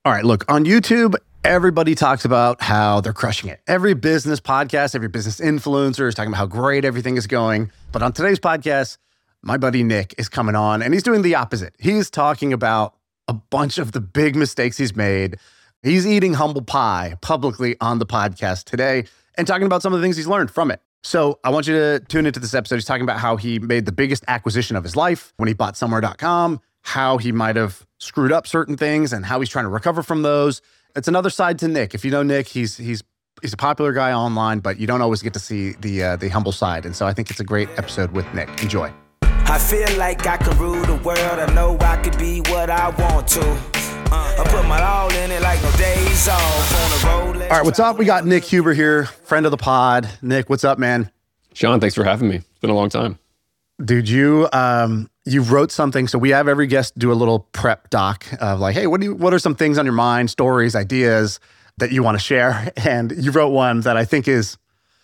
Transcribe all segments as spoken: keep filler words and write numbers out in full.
All right, look, on YouTube, everybody talks about how they're crushing it. Every business podcast, every business influencer is talking about how great everything is going. But on today's podcast, my buddy Nick is coming on and he's doing the opposite. He's talking about a bunch of the big mistakes he's made. He's eating humble pie publicly on the podcast today and talking about some of the things he's learned from it. So I want you to tune into this episode. He's talking about how he made the biggest acquisition of his life when he bought somewhere dot com, how he might have screwed up certain things and how he's trying to recover from those. It's another side to Nick. If you know Nick, he's he's he's a popular guy online, but you don't always get to see the uh, the humble side. And so I think it's a great episode with Nick. Enjoy. I feel like I can rule the world. I know I could be what I want to. Uh, I put my all in it like no days off on the road. All right, what's up? We got Nick Huber here, friend of the pod. Nick, what's up, man? Sean, thanks for having me. It's been a long time. Dude, you um you wrote something. So we have every guest do a little prep doc of like, hey, what do you what are some things on your mind, stories, ideas that you want to share? And you wrote one that I think is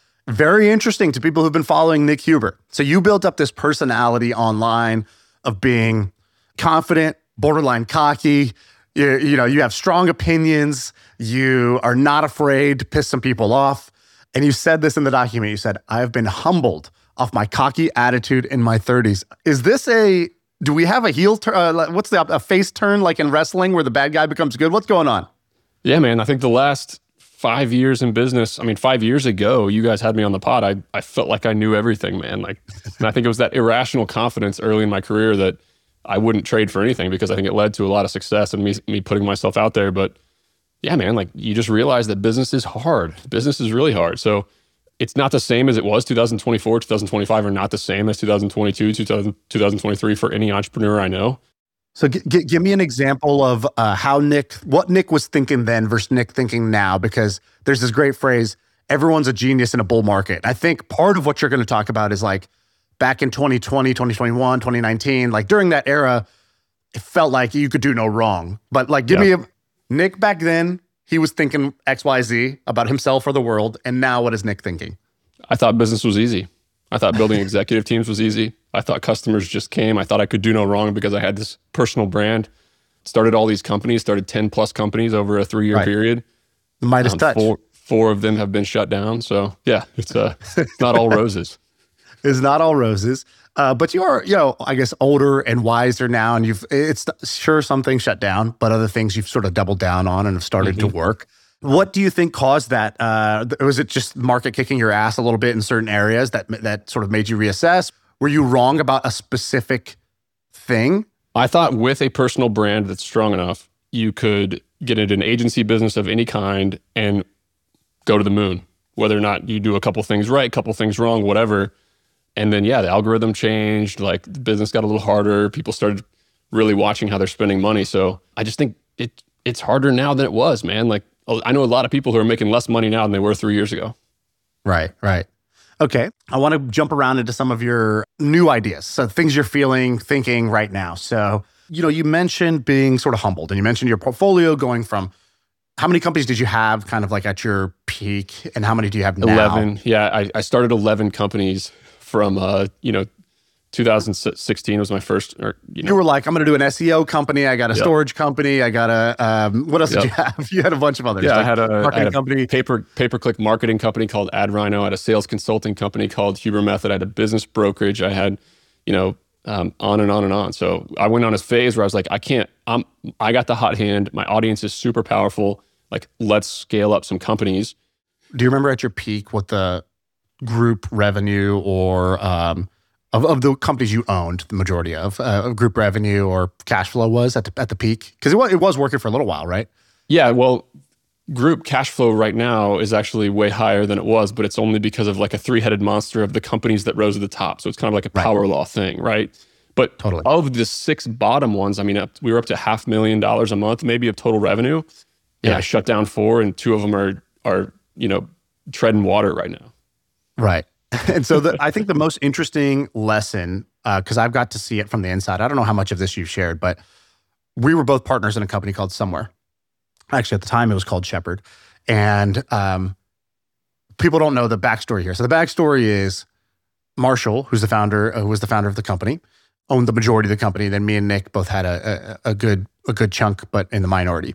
very interesting to people who've been following Nick Huber. So you built up this personality online of being confident, borderline cocky. You, you know, you have strong opinions. You are not afraid to piss some people off. And you said this in the document. You said, I have been humbled off my cocky attitude in my thirties. Is this a, do we have a heel turn? Uh, what's the, a face turn like in wrestling where the bad guy becomes good? What's going on? Yeah, man. I think the last five years in business, I mean, five years ago, you guys had me on the pod. I, I felt like I knew everything, man. Like, and I think it was that irrational confidence early in my career that I wouldn't trade for anything because I think it led to a lot of success and me, me putting myself out there. But yeah, man, like you just realize that business is hard. Business is really hard. So it's not the same as it was. two thousand twenty-four, two thousand twenty-five are not the same as two thousand twenty-two, two thousand, two thousand twenty-three for any entrepreneur I know. So g- g- give me an example of uh, how Nick, what Nick was thinking then versus Nick thinking now, because there's this great phrase, everyone's a genius in a bull market. I think part of what you're going to talk about is like back in twenty twenty, twenty twenty-one, twenty nineteen, like during that era, it felt like you could do no wrong. But like, give yeah. me a, Nick back then, he was thinking X Y Z about himself or the world. And now what is Nick thinking? I thought business was easy. I thought building executive teams was easy. I thought customers just came. I thought I could do no wrong because I had this personal brand. Started all these companies, started ten plus companies over a three year right. period. The Midas um, touch. Four, four of them have been shut down. So yeah, it's, uh, it's not all roses. It's not all roses. Uh, but you are, you know, I guess older and wiser now, and you've, it's sure some things shut down, but other things you've sort of doubled down on and have started mm-hmm. to work. What do you think caused that? Uh, was it just market kicking your ass a little bit in certain areas that that sort of made you reassess? Were you wrong about a specific thing? I thought with a personal brand that's strong enough, you could get into an agency business of any kind and go to the moon. Whether or not you do a couple things right, couple things wrong, whatever. And then, yeah, the algorithm changed. Like the business got a little harder. People started really watching how they're spending money. So I just think it it's harder now than it was, man. Like I know a lot of people who are making less money now than they were three years ago. Right, right. Okay. I want to jump around into some of your new ideas. So things you're feeling, thinking right now. So, you know, you mentioned being sort of humbled and you mentioned your portfolio going from how many companies did you have kind of like at your peak and how many do you have now? eleven. Yeah, I, I started eleven companies from, uh, you know, two thousand sixteen was my first. Or, you, know. You were like, I'm going to do an S E O company. I got a yep. storage company. I got a, um, what else yep. did you have? You had a bunch of others. Yeah, like I had a marketing I had a company. Paper, pay-per-click marketing company called AdRhino. I had a sales consulting company called Huber Method. I had a business brokerage. I had, you know, um, on and on and on. So I went on a phase where I was like, I can't, I'm, I got the hot hand. My audience is super powerful. Like, let's scale up some companies. Do you remember at your peak what the group revenue or, um, Of, of the companies you owned, the majority of, uh, group revenue or cash flow was at the, at the peak? Because it was, it was working for a little while, right? Yeah, well, group cash flow right now is actually way higher than it was, but it's only because of like a three-headed monster of the companies that rose to the top. So it's kind of like a power right. law thing, right? But totally. Of the six bottom ones, I mean, up, we were up to half million dollars a month, maybe of total revenue. And yeah. I shut down four and two of them are, are you know, treading water right now. Right. And so the, I think the most interesting lesson, because uh, I've got to see it from the inside, I don't know how much of this you've shared, but we were both partners in a company called Somewhere. Actually, at the time, it was called Shepherd. And um, people don't know the backstory here. So the backstory is Marshall, who's the founder, uh, who was the founder of the company, owned the majority of the company. Then me and Nick both had a, a, a good a good chunk, but in the minority.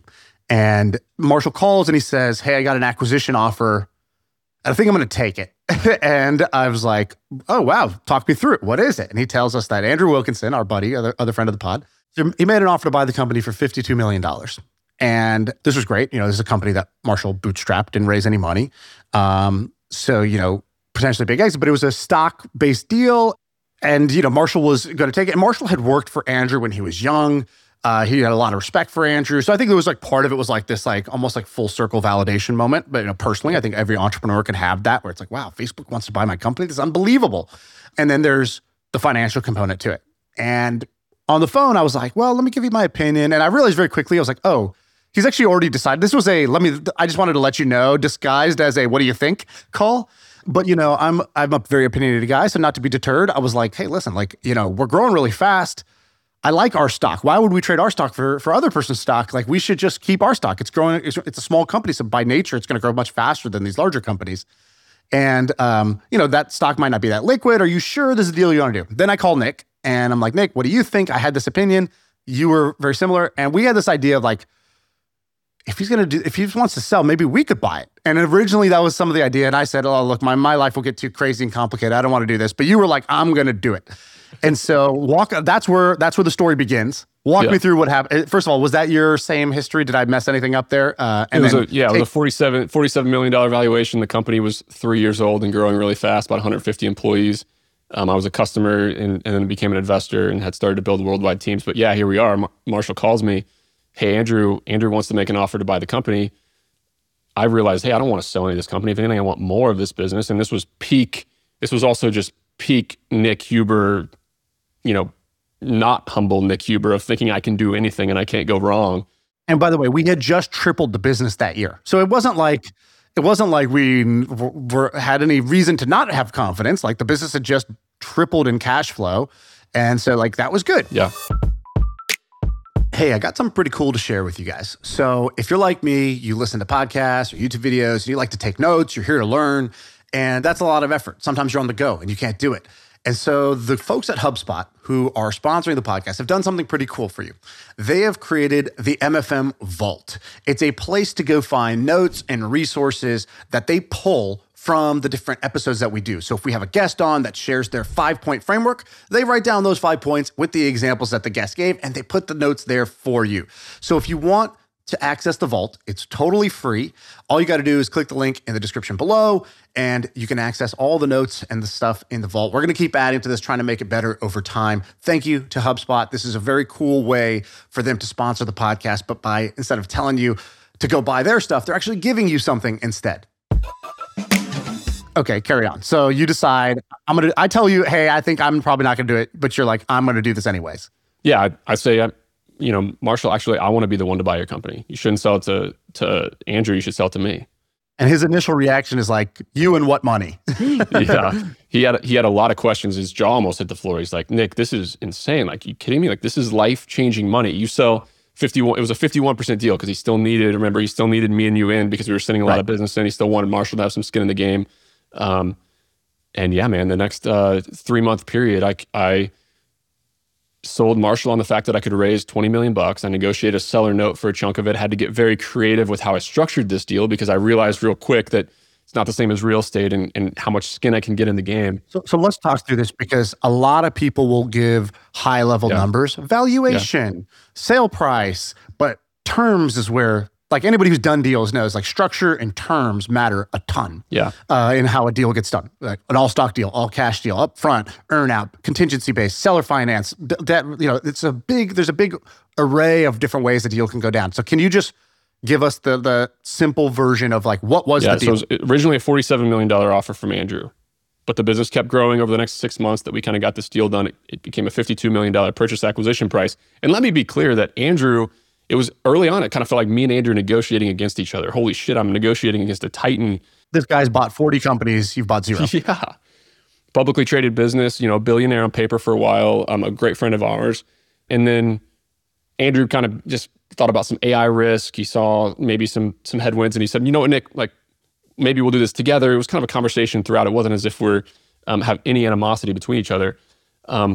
And Marshall calls and he says, hey, I got an acquisition offer. I think I'm going to take it. And I was like, oh, wow, talk me through it. What is it? And he tells us that Andrew Wilkinson, our buddy, other, other friend of the pod, he made an offer to buy the company for fifty-two million dollars. And this was great. You know, this is a company that Marshall bootstrapped, didn't raise any money. Um, so, you know, potentially big exit, but it was a stock-based deal. And, you know, Marshall was going to take it. And Marshall had worked for Andrew when he was young. Uh, he had a lot of respect for Andrew. So I think it was like part of it was like this, like almost like full circle validation moment. But, you know, personally, I think every entrepreneur can have that where it's like, wow, Facebook wants to buy my company. This is unbelievable. And then there's the financial component to it. And on the phone, I was like, well, let me give you my opinion. And I realized very quickly, I was like, oh, he's actually already decided. This was a, let me, I just wanted to let you know, disguised as a, what do you think call. But, you know, I'm, I'm a very opinionated guy. So not to be deterred, I was like, hey, listen, like, you know, we're growing really fast. I like our stock. Why would we trade our stock for, for other person's stock? Like, we should just keep our stock. It's growing. It's, it's a small company. So by nature, it's going to grow much faster than these larger companies. And, um, you know, that stock might not be that liquid. Are you sure this is a deal you want to do? Then I call Nick and I'm like, Nick, what do you think? I had this opinion. You were very similar. And we had this idea of like, if he's going to do, if he wants to sell, maybe we could buy it. And originally that was some of the idea. And I said, oh, look, my, my life will get too crazy and complicated. I don't want to do this. But you were like, I'm going to do it. And so walk, that's where, that's where the story begins. Walk yeah. me through what happened. First of all, was that your same history? Did I mess anything up there? Uh, and it was a, yeah, take, it was a forty-seven, forty-seven million dollars valuation. The company was three years old and growing really fast, about one hundred fifty employees. Um, I was a customer and, and then became an investor and had started to build worldwide teams. But yeah, here we are. Mar- Marshall calls me. Hey, Andrew, Andrew wants to make an offer to buy the company. I realized, hey, I don't want to sell any of this company. If anything, I want more of this business. And this was peak, this was also just peak Nick Huber, you know, not humble Nick Huber of thinking I can do anything and I can't go wrong. And by the way, we had just tripled the business that year. So it wasn't like, it wasn't like we were, had any reason to not have confidence. Like the business had just tripled in cash flow. And so like, that was good. Yeah. Hey, I got something pretty cool to share with you guys. So if you're like me, you listen to podcasts or YouTube videos, and you like to take notes, you're here to learn, and that's a lot of effort. Sometimes you're on the go and you can't do it. And so the folks at HubSpot who are sponsoring the podcast have done something pretty cool for you. They have created the M F M Vault. It's a place to go find notes and resources that they pull from the different episodes that we do. So if we have a guest on that shares their five-point framework, they write down those five points with the examples that the guest gave, and they put the notes there for you. So if you want to access the vault, it's totally free. All you got to do is click the link in the description below, and you can access all the notes and the stuff in the vault. We're going to keep adding to this, trying to make it better over time. Thank you to HubSpot. This is a very cool way for them to sponsor the podcast, but by instead of telling you to go buy their stuff, they're actually giving you something instead. Okay, carry on. So you decide, I'm going to, I tell you, hey, I think I'm probably not going to do it, but you're like, I'm going to do this anyways. Yeah, I, I say, I, you know, Marshall, actually, I want to be the one to buy your company. You shouldn't sell it to, to Andrew, you should sell it to me. And his initial reaction is like, you and what money? Yeah, he had, he had a lot of questions. His jaw almost hit the floor. He's like, Nick, this is insane. Like, you kidding me? Like, this is life-changing money. You sell fifty-one, it was a fifty-one percent deal because he still needed, remember, he still needed me and you in because we were sending a lot right. of business in. He still wanted Marshall to have some skin in the game. Um, and yeah, man, the next uh, three month period, I, I sold Marshall on the fact that I could raise twenty million bucks. I negotiated a seller note for a chunk of it, had to get very creative with how I structured this deal because I realized real quick that it's not the same as real estate and, and how much skin I can get in the game. So, so let's talk through this because a lot of people will give high level yeah. numbers, valuation, yeah. sale price, but terms is where, like anybody who's done deals knows, like structure and terms matter a ton. Yeah. Uh, in how a deal gets done. Like an all stock deal, all cash deal, upfront, earn out, contingency based, seller finance, debt. You know, it's a big. There's a big array of different ways a deal can go down. So can you just give us the the simple version of like what was yeah, the deal? So it was originally a forty-seven million dollars offer from Andrew, but the business kept growing over the next six months that we kind of got this deal done. It, it became a fifty-two million dollars purchase acquisition price. And let me be clear that Andrew. It was early on, it kind of felt like me and Andrew negotiating against each other. Holy shit, I'm negotiating against a titan. This guy's bought forty companies, you've bought zero. Yeah. Publicly traded business, you know, billionaire on paper for a while, um, a great friend of ours. And then Andrew kind of just thought about some A I risk. He saw maybe some some headwinds and he said, you know what, Nick, like maybe we'll do this together. It was kind of a conversation throughout. It wasn't as if we're um, have any animosity between each other. Um,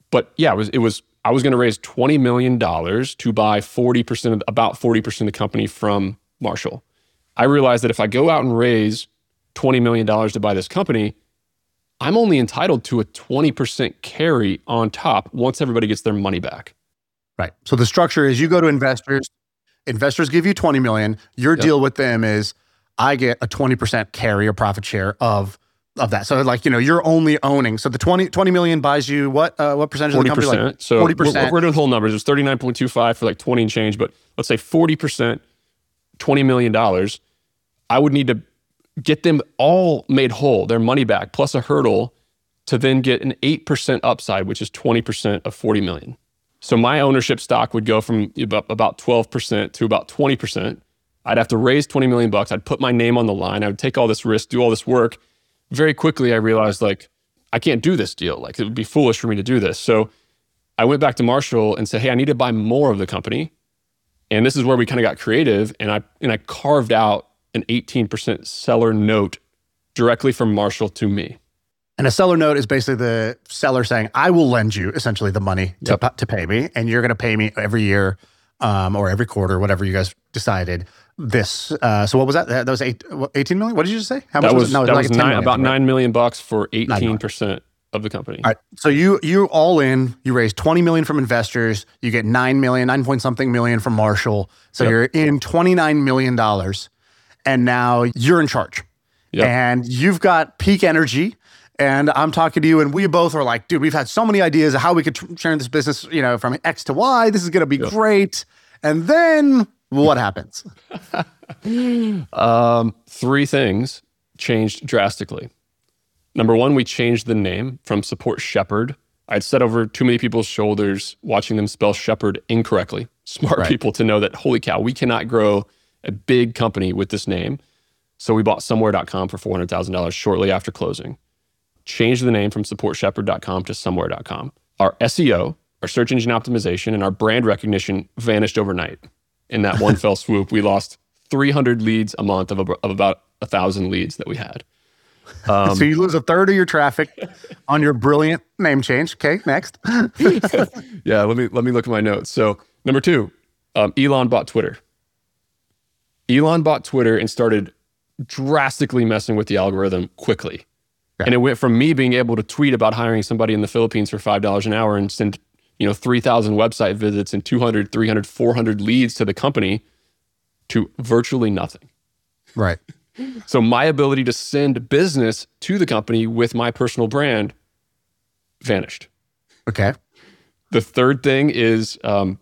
but yeah, it was, it was I was going to raise twenty million dollars to buy forty percent of, about forty percent of the company from Marshall. I realized that if I go out and raise twenty million dollars to buy this company, I'm only entitled to a twenty percent carry on top once everybody gets their money back. Right. So the structure is you go to investors, investors give you twenty million. Your Yep. deal with them is I get a twenty percent carry or profit share of of that. So like, you know, you're only owning. So the twenty, twenty million buys you what uh, what percentage forty of the percent. company? Like so forty we're, percent. we're doing whole numbers. It was thirty-nine point two five for like twenty and change, but let's say forty percent, twenty million dollars. I would need to get them all made whole, their money back, plus a hurdle to then get an eight percent upside, which is twenty percent of forty million. So my ownership stock would go from about, about twelve percent to about twenty percent. I'd have to raise twenty million bucks. I'd put my name on the line. I would take all this risk, do all this work. Very quickly, I realized like, I can't do this deal. Like it would be foolish for me to do this. So I went back to Marshall and said, hey, I need to buy more of the company. And this is where we kind of got creative. And I, and I carved out an eighteen percent seller note directly from Marshall to me. And a seller note is basically the seller saying, I will lend you essentially the money to, Yep. to pay me. And you're going to pay me every year um, or every quarter, whatever you guys decided. This. Uh, so what was that? That was eight, what, eighteen million? What did you just say? How much That was, was, it? No, it that was was like a ten nine, million, about right? nine million bucks for million. eighteen percent of the company. All right. So you you all in, you raise twenty million from investors, you get nine million, nine point something million from Marshall. So Yep. you're in twenty-nine million dollars, and now you're in charge. Yep. And you've got peak energy. And I'm talking to you, and we both are like, dude, we've had so many ideas of how we could tr- turn this business, you know, from X to Y. This is going to be Yep. great. And then what happens? Um, three things changed drastically. Number one, we changed the name from Support Shepherd. I'd sat over too many people's shoulders watching them spell Shepherd incorrectly. Smart Right. people to know that, holy cow, we cannot grow a big company with this name. So we bought somewhere dot com for four hundred thousand dollars shortly after closing. Changed the name from support shepherd dot com to somewhere dot com. Our S E O, our search engine optimization, and our brand recognition vanished overnight. In that one fell swoop, we lost three hundred leads a month of, a, of about one thousand leads that we had. Um, So you lose a third of your traffic on your brilliant name change. Okay, next. yeah, let me let me look at my notes. So number two, um, Elon bought Twitter. Elon bought Twitter and started drastically messing with the algorithm quickly. Yeah. And it went from me being able to tweet about hiring somebody in the Philippines for five dollars an hour and send, you know, three thousand website visits and two hundred, three hundred, four hundred leads to the company to virtually nothing. Right. So my ability to send business to the company with my personal brand vanished. Okay. The third thing is um,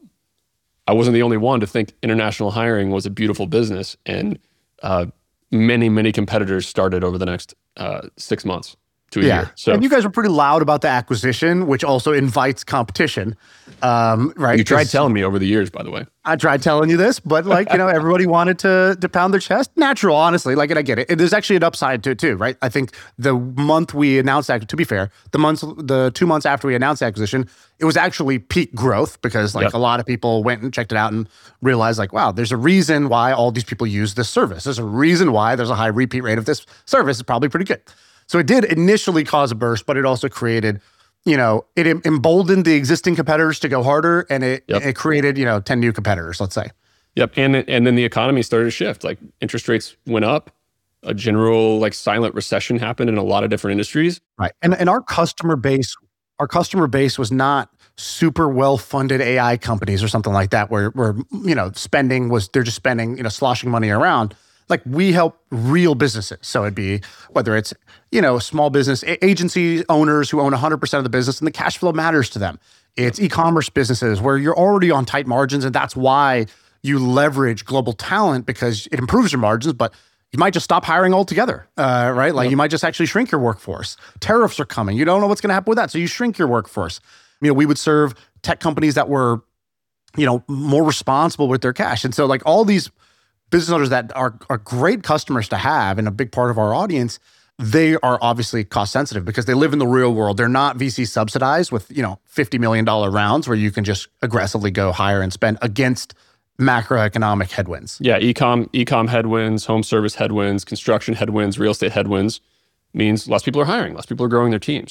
I wasn't the only one to think international hiring was a beautiful business. And uh, many, many competitors started over the next uh, six months to a Yeah. year. So And you guys were pretty loud about the acquisition, which also invites competition. Um, right. you tried 'Cause telling me over the years, by the way. I tried telling you this, but like, you know, everybody wanted to to pound their chest. Natural, honestly. Like, and I get it. And there's actually an upside to it too, right? I think the month we announced that, to be fair, the months, the two months after we announced the acquisition, it was actually peak growth because like Yep. a lot of people went and checked it out and realized like, wow, there's a reason why all these people use this service. There's a reason why there's a high repeat rate of this service. It's probably pretty good. So it did initially cause a burst, but it also created, you know, it em- emboldened the existing competitors to go harder, and it Yep. it created, you know, ten new competitors, let's say. Yep. And and then the economy started to shift. Like interest rates went up. A general like silent recession happened in a lot of different industries. Right. And and our customer base, our customer base was not super well-funded A I companies or something like that, where where you know spending was they're just spending, you know, sloshing money around. Like we help real businesses. So it'd be whether it's, you know, small business a- agency owners who own one hundred percent of the business and the cash flow matters to them. It's e-commerce businesses where you're already on tight margins, and that's why you leverage global talent, because it improves your margins, but you might just stop hiring altogether, uh, right? Like Yep. you might just actually shrink your workforce. Tariffs are coming. You don't know what's going to happen with that. So you shrink your workforce. You know, we would serve tech companies that were, you know, more responsible with their cash. And so like all these business owners that are, are great customers to have and a big part of our audience, they are obviously cost sensitive because they live in the real world. They're not V C subsidized with, you know, fifty million dollars rounds where you can just aggressively go hire and spend against macroeconomic headwinds. Yeah, ecom, ecom headwinds, home service headwinds, construction headwinds, real estate headwinds means less people are hiring, less people are growing their teams.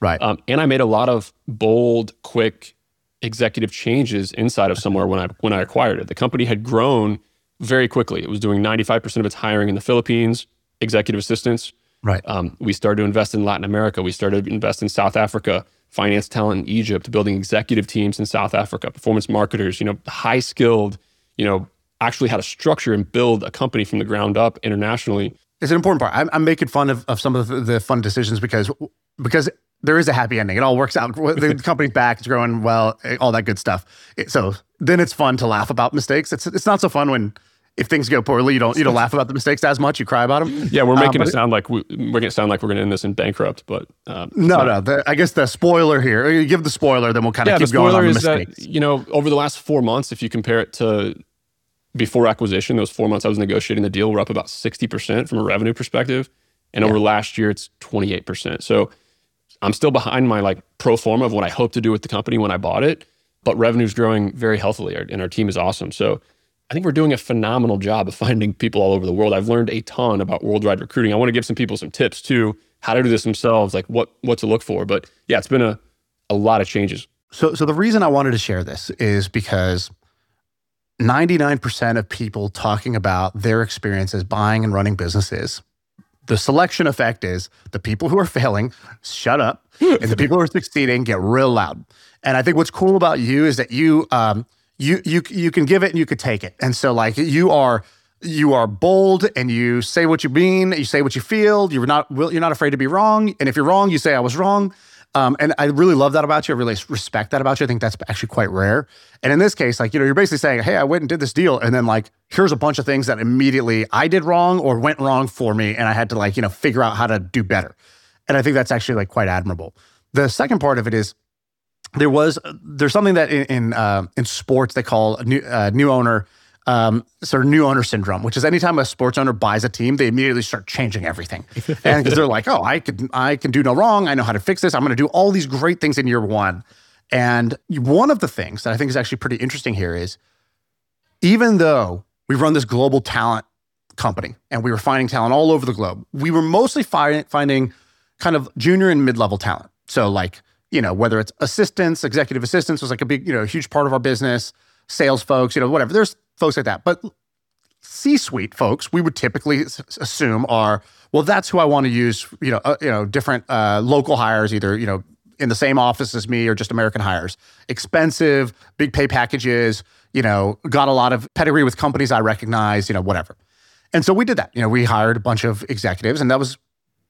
Right. Um, and I made a lot of bold, quick executive changes inside of Somewhere when I when I acquired it. The company had grown very quickly. It was doing ninety-five percent of its hiring in the Philippines, executive assistants. Right. Um, we started to invest in Latin America. We started to invest in South Africa, finance talent in Egypt, building executive teams in South Africa, performance marketers, you know, high skilled, you know, actually how to structure and build a company from the ground up internationally. It's an important part. I'm, I'm making fun of, of some of the, the fun decisions because because there is a happy ending. It all works out. The company's back, it's growing well, all that good stuff. It, so then it's fun to laugh about mistakes. It's it's not so fun when if things go poorly, you don't you don't laugh about the mistakes as much. You cry about them. Yeah, we're making um, it sound like we, we're making it sound like we're going to end this in bankrupt, but um, no, not. no. The, I guess the spoiler here. You give the spoiler, then we'll kind of yeah, keep the going on spoiler the is mistakes. that, you know, over the last four months, if you compare it to before acquisition, those four months I was negotiating the deal, we're up about sixty percent from a revenue perspective. And Yeah. over last year, it's twenty-eight percent. So I'm still behind my like pro forma of what I hope to do with the company when I bought it, but revenue's growing very healthily and our team is awesome. So I think we're doing a phenomenal job of finding people all over the world. I've learned a ton about worldwide recruiting. I want to give some people some tips too, how to do this themselves, like what what to look for. But yeah, it's been a, a lot of changes. So, so the reason I wanted to share this is because ninety-nine percent of people talking about their experiences buying and running businesses, the selection effect is the people who are failing shut up, and the people who are succeeding get real loud. And I think what's cool about you is that you um you you you can give it and you could take it. And so like you are you are bold and you say what you mean, you say what you feel. You're not you're not afraid to be wrong. And if you're wrong, you say I was wrong. Um, and I really love that about you. I really respect that about you. I think that's actually quite rare. And in this case, like, you know, you're basically saying, hey, I went and did this deal. And then like, here's a bunch of things that immediately I did wrong or went wrong for me. And I had to like, you know, figure out how to do better. And I think that's actually like quite admirable. The second part of it is there was, there's something that in, in, uh, in sports they call a new, uh, new owner, um, sort of new owner syndrome, which is anytime a sports owner buys a team, they immediately start changing everything. And because they're like, oh, I can, I can do no wrong. I know how to fix this. I'm going to do all these great things in year one. And one of the things that I think is actually pretty interesting here is, even though we run this global talent company and we were finding talent all over the globe, we were mostly fi- finding kind of junior and mid-level talent. So like, you know, whether it's assistants, executive assistants was like a big, you know, huge part of our business, sales folks, you know, whatever. There's folks like that. But C-suite folks, we would typically s- assume are, well, that's who I want to use, you know, uh, you know, different uh, local hires, either, you know, in the same office as me or just American hires. Expensive, big pay packages, you know, got a lot of pedigree with companies I recognize, you know, whatever. And so we did that. You know, we hired a bunch of executives, and that was,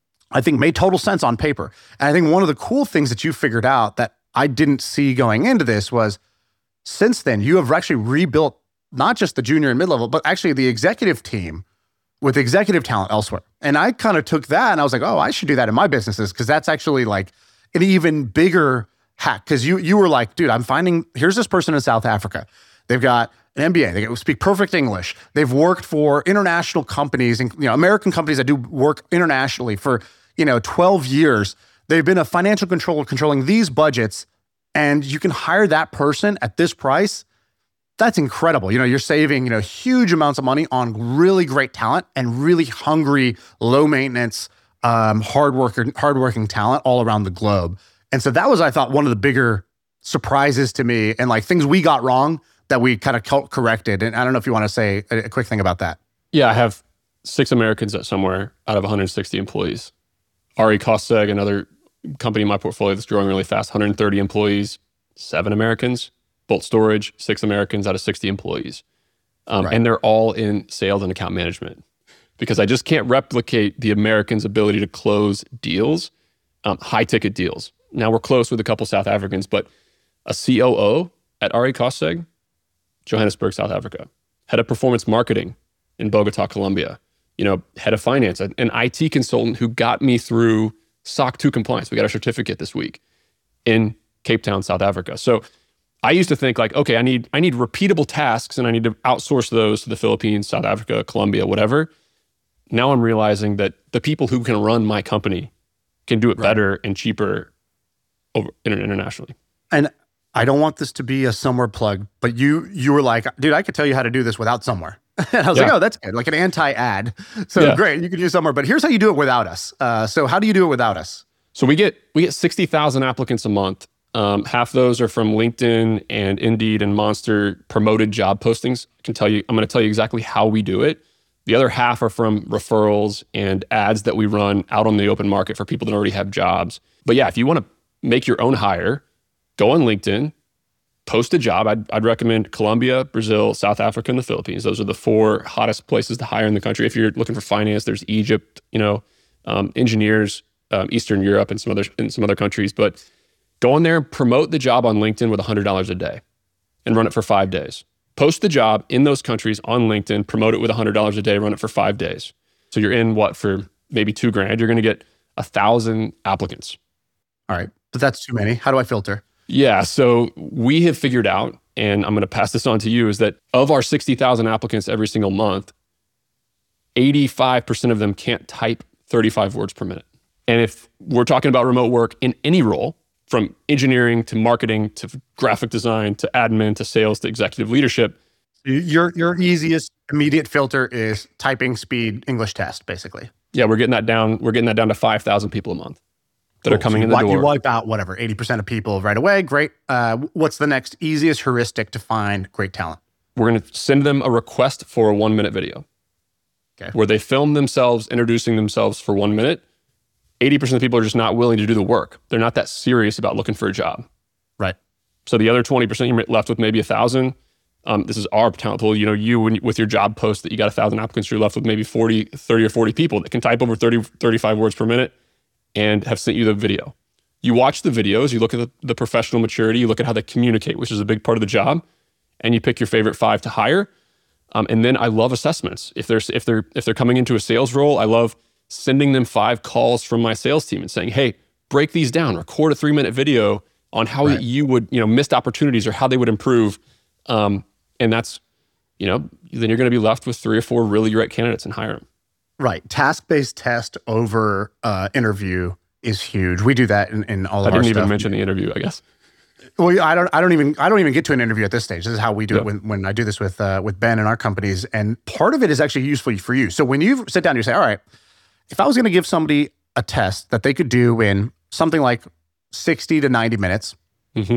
I think, made total sense on paper. And I think one of the cool things that you figured out that I didn't see going into this was, since then, you have actually rebuilt not just the junior and mid-level, but actually the executive team with executive talent elsewhere. And I kind of took that and I was like, oh, I should do that in my businesses, because that's actually like an even bigger hack. Because you you were like, dude, I'm finding, here's this person in South Africa. They've got an M B A. They speak perfect English. They've worked for international companies and, you know, American companies that do work internationally for, you know, twelve years. They've been a financial controller controlling these budgets, and you can hire that person at this price. That's incredible. You know, you're saving, you know, huge amounts of money on really great talent and really hungry, low maintenance, um, hardworking, hardworking talent all around the globe. And so that was, I thought, one of the bigger surprises to me, and like things we got wrong that we kind of corrected. And I don't know if you want to say a, a quick thing about that. Yeah, I have six Americans at Somewhere out of one hundred sixty employees. Ari Koseg, another company in my portfolio that's growing really fast, one hundred thirty employees, seven Americans. Bolt Storage, six Americans out of sixty employees. Um, Right. And they're all in sales and account management, because I just can't replicate the Americans' ability to close deals, um, high ticket deals. Now we're close with a couple South Africans, but a C O O at Ari Koseg, Johannesburg, South Africa. Head of performance marketing in Bogota, Colombia. You know, head of finance, an I T consultant who got me through S O C two compliance. We got a certificate this week in Cape Town, South Africa. So I used to think like, okay, I need I need repeatable tasks and I need to outsource those to the Philippines, South Africa, Colombia, whatever. Now I'm realizing that the people who can run my company can do it Right. better and cheaper over internationally. And I don't want this to be a Somewhere plug, but you you were like, dude, I could tell you how to do this without Somewhere. And I was Yeah. like, oh, that's good. Like an anti-ad. So Yeah. great, you could use Somewhere, but here's how you do it without us. Uh, so how do you do it without us? So we get we get sixty thousand applicants a month. Um, half those are from LinkedIn and Indeed and Monster promoted job postings. I can tell you, I'm going to tell you exactly how we do it. The other half are from referrals and ads that we run out on the open market for people that already have jobs. But yeah, if you want to make your own hire, go on LinkedIn, post a job. I'd, I'd recommend Colombia, Brazil, South Africa, and the Philippines. Those are the four hottest places to hire in the country. If you're looking for finance, there's Egypt, you know, um, engineers, um, Eastern Europe, and some other and some other countries. But go in there and promote the job on LinkedIn with one hundred dollars a day and run it for five days. Post the job in those countries on LinkedIn, promote it with one hundred dollars a day, run it for five days. So you're in what, for maybe two grand, you're going to get a thousand applicants. All right. But that's too many. How do I filter? Yeah. So we have figured out, and I'm going to pass this on to you, is that of our sixty thousand applicants every single month, eighty-five percent of them can't type thirty-five words per minute. And if we're talking about remote work in any role, from engineering to marketing to graphic design to admin to sales to executive leadership. Your your easiest immediate filter is typing speed English test, basically. Yeah, we're getting that down. We're getting that down to five thousand people a month that cool. are coming so in the wipe, door. You wipe out whatever eighty percent of people right away. Great. Uh, what's the next easiest heuristic to find great talent? We're going to send them a request for a one minute video, okay, where they film themselves introducing themselves for one minute. eighty percent of people are just not willing to do the work. They're not that serious about looking for a job. Right. So the other twenty percent, you're left with maybe a thousand. Um, this is our talent pool. You know, you when, with your job post that you got a thousand applicants, you're left with maybe forty, thirty or forty people that can type over thirty, thirty-five words per minute and have sent you the video. You watch the videos, you look at the, the professional maturity, you look at how they communicate, which is a big part of the job, and you pick your favorite five to hire. Um, and then I love assessments. If they're, if they're, if they're coming into a sales role, I love sending them five calls from my sales team and saying, hey, break these down, record a three minute video on how right. you would, you know, missed opportunities or how they would improve. Um, and that's, you know, then you're going to be left with three or four really great candidates and hire them. Right. Task-based test over uh, interview is huge. We do that in, in all of I our didn't even stuff. mention the interview, I guess. Well, I don't. I don't even. I don't even get to an interview at this stage. This is how we do yep. it when, when I do this with uh, with Ben and our companies. And part of it is actually useful for you. So when you sit down, you say, "All right, if I was going to give somebody a test that they could do in something like sixty to ninety minutes, mm-hmm.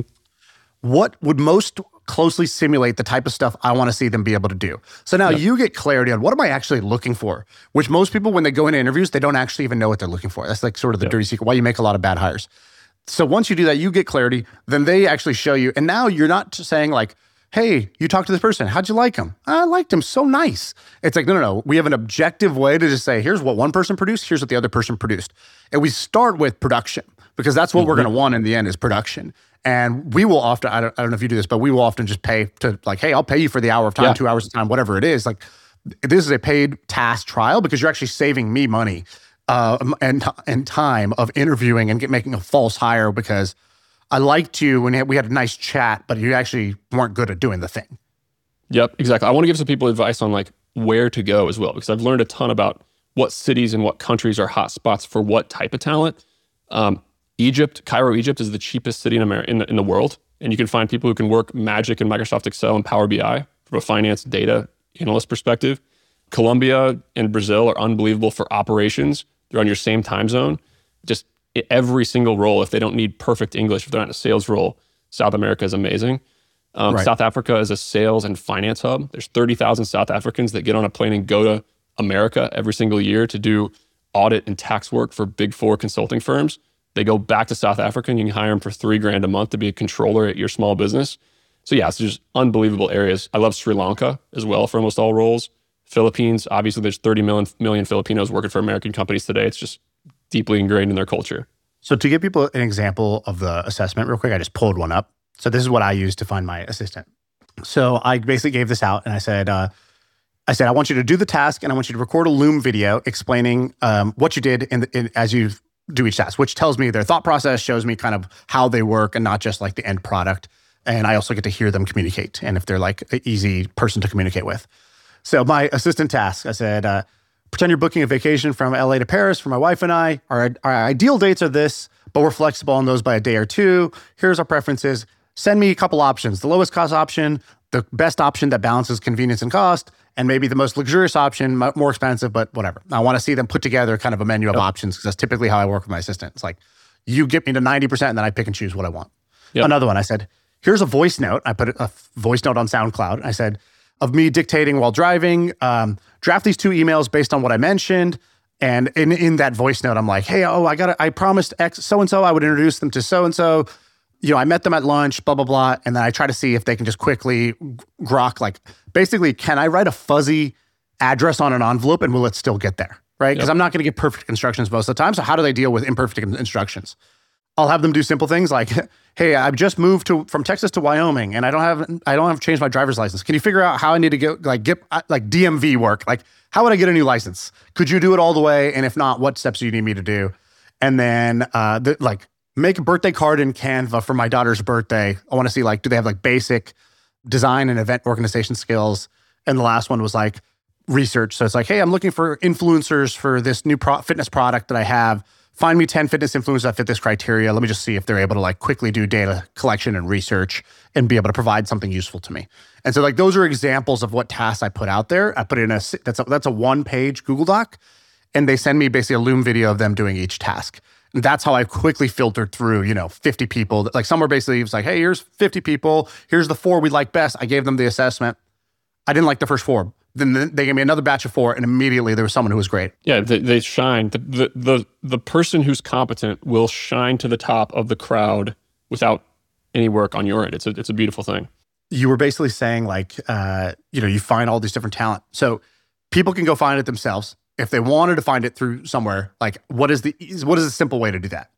what would most closely simulate the type of stuff I want to see them be able to do?" So now yep. you get clarity on what am I actually looking for, which most people, when they go into interviews, they don't actually even know what they're looking for. That's like sort of the yep. dirty secret, why you make a lot of bad hires. So once you do that, you get clarity, then they actually show you. And now you're not just saying like, hey, you talked to this person. How'd you like him? I liked him. So nice. It's like, no, no, no. We have an objective way to just say, here's what one person produced. Here's what the other person produced. And we start with production because that's what mm-hmm. we're going to want in the end is production. And we will often, I don't, I don't know if you do this, but we will often just pay to like, hey, I'll pay you for the hour of time, yeah. two hours of time, whatever it is. Like this is a paid task trial because you're actually saving me money uh, and, and time of interviewing and get, making a false hire because I liked you when we had a nice chat, but you actually weren't good at doing the thing. Yep, exactly. I want to give some people advice on like where to go as well, because I've learned a ton about what cities and what countries are hot spots for what type of talent. Um, Egypt, Cairo, Egypt is the cheapest city in America, in the, in the world. And you can find people who can work Magic and Microsoft Excel and Power B I from a finance data analyst perspective. Colombia and Brazil are unbelievable for operations. They're on your same time zone. Just every single role, if they don't need perfect English, if they're not in a sales role, South America is amazing. Um, right. South Africa is a sales and finance hub. There's thirty thousand South Africans that get on a plane and go to America every single year to do audit and tax work for big four consulting firms. They go back to South Africa and you can hire them for three grand a month to be a controller at your small business. So yeah, it's just unbelievable areas. I love Sri Lanka as well for almost all roles. Philippines, obviously there's thirty million, million Filipinos working for American companies today. It's just deeply ingrained in their culture. So to give people an example of the assessment real quick, I just pulled one up. So this is what I use to find my assistant. So I basically gave this out and I said, uh, I said, I want you to do the task and I want you to record a Loom video explaining um, what you did in, the, in as you do each task, which tells me their thought process, shows me kind of how they work and not just like the end product. And I also get to hear them communicate and if they're like an easy person to communicate with. So my assistant task, I said, uh, pretend you're booking a vacation from L A to Paris for my wife and I. Our, our ideal dates are this, but we're flexible on those by a day or two. Here's our preferences. Send me a couple options. The lowest cost option, the best option that balances convenience and cost, and maybe the most luxurious option, more expensive, but whatever. I want to see them put together kind of a menu of yep. options because that's typically how I work with my assistant. It's like, You get me to ninety percent and then I pick and choose what I want. Yep. Another one, I said, here's a voice note. I put a voice note on SoundCloud. I said, of me dictating while driving, um, draft these two emails based on what I mentioned. And in, in that voice note, I'm like, hey, oh, I got I promised X so-and-so I would introduce them to so-and-so. You know, I met them at lunch, blah, blah, blah. And then I try to see if they can just quickly grok, like, basically, can I write a fuzzy address on an envelope and will it still get there, right? Because yep. I'm not going to get perfect instructions most of the time. So how do they deal with imperfect instructions? I'll have them do simple things like, hey, I've just moved to from Texas to Wyoming and I don't have I don't have changed my driver's license. Can you figure out how I need to get like get like D M V work? Like, how would I get a new license? Could you do it all the way? And if not, what steps do you need me to do? And then uh, the, like, make a birthday card in Canva for my daughter's birthday. I want to see, like, do they have like basic design and event organization skills? And the last one was like research. So it's like, hey, I'm looking for influencers for this new pro- fitness product that I have. Find me ten fitness influencers that fit this criteria. Let me just see if they're able to like quickly do data collection and research and be able to provide something useful to me. And so like those are examples of what tasks I put out there. I put it in a, that's a, that's a one page Google Doc. And they send me basically a Loom video of them doing each task. And that's how I quickly filtered through, you know, fifty people. Like somewhere basically it was like, hey, here's fifty people. Here's the four we like best. I gave them the assessment. I didn't like the first four. Then they gave me another batch of four, and immediately there was someone who was great. Yeah, they, they shine. The, the the the person who's competent will shine to the top of the crowd without any work on your end. It's a it's a beautiful thing. You were basically saying like, uh, you know, you find all these different talent. So people can go find it themselves. If they wanted to find it through somewhere, like what is the what is a simple way to do that?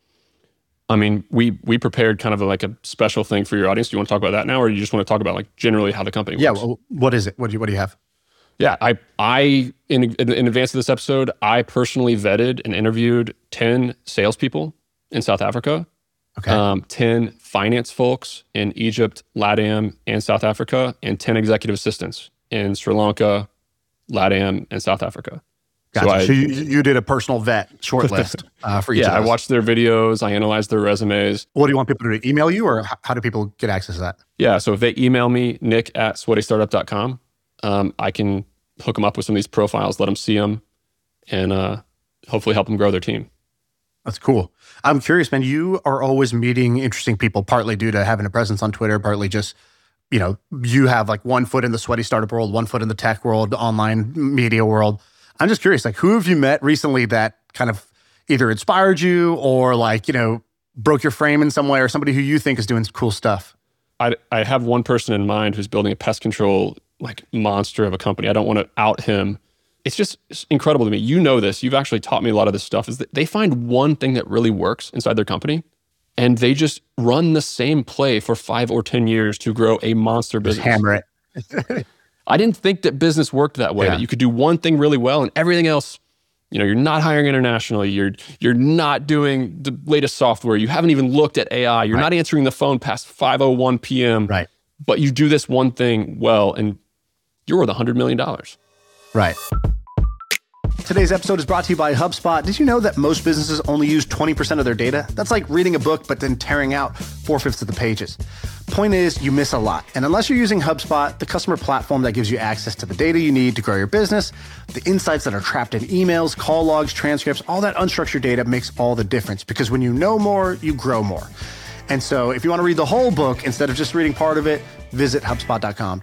I mean, we we prepared kind of a, like a special thing for your audience. Do you want to talk about that now, or do you just want to talk about like generally how the company works? Yeah, well, what is it? What do you what do you have? Yeah, I I in, in in advance of this episode, I personally vetted and interviewed ten salespeople in South Africa, okay, um, ten finance folks in Egypt, LATAM, and South Africa, and ten executive assistants in Sri Lanka, LATAM, and South Africa. Gotcha. So, I, so you, you did a personal vet short list uh, for each yeah, of those. I watched their videos, I analyzed their resumes. What do you want people to do? Email you, or how, how do people get access to that? Yeah, so if they email me, nick at sweaty startup dot com, um, I can hook them up with some of these profiles, let them see them, and uh, hopefully help them grow their team. That's cool. I'm curious, man, you are always meeting interesting people, partly due to having a presence on Twitter, partly just, you know, you have like one foot in the sweaty startup world, one foot in the tech world, the online media world. I'm just curious, like, who have you met recently that kind of either inspired you or like, you know, broke your frame in some way, or somebody who you think is doing cool stuff? I, I have one person in mind who's building a pest control like monster of a company. I don't want to out him. It's just it's incredible to me. You know this. You've actually taught me a lot of this stuff. Is that they find one thing that really works inside their company, and they just run the same play for five or ten years to grow a monster business. Just hammer it. I didn't think that business worked that way, yeah. that you could do one thing really well and everything else, you know, you're not hiring internationally, you're you're not doing the latest software, you haven't even looked at A I, you're right. not answering the phone past five oh one p.m., right. but you do this one thing well, and you're worth one hundred million dollars. Right. Today's episode is brought to you by HubSpot. Did you know that most businesses only use twenty percent of their data? That's like reading a book, but then tearing out four-fifths of the pages. Point is, you miss a lot. And unless you're using HubSpot, the customer platform that gives you access to the data you need to grow your business, the insights that are trapped in emails, call logs, transcripts, all that unstructured data makes all the difference. Because when you know more, you grow more. And so if you want to read the whole book instead of just reading part of it, visit HubSpot dot com.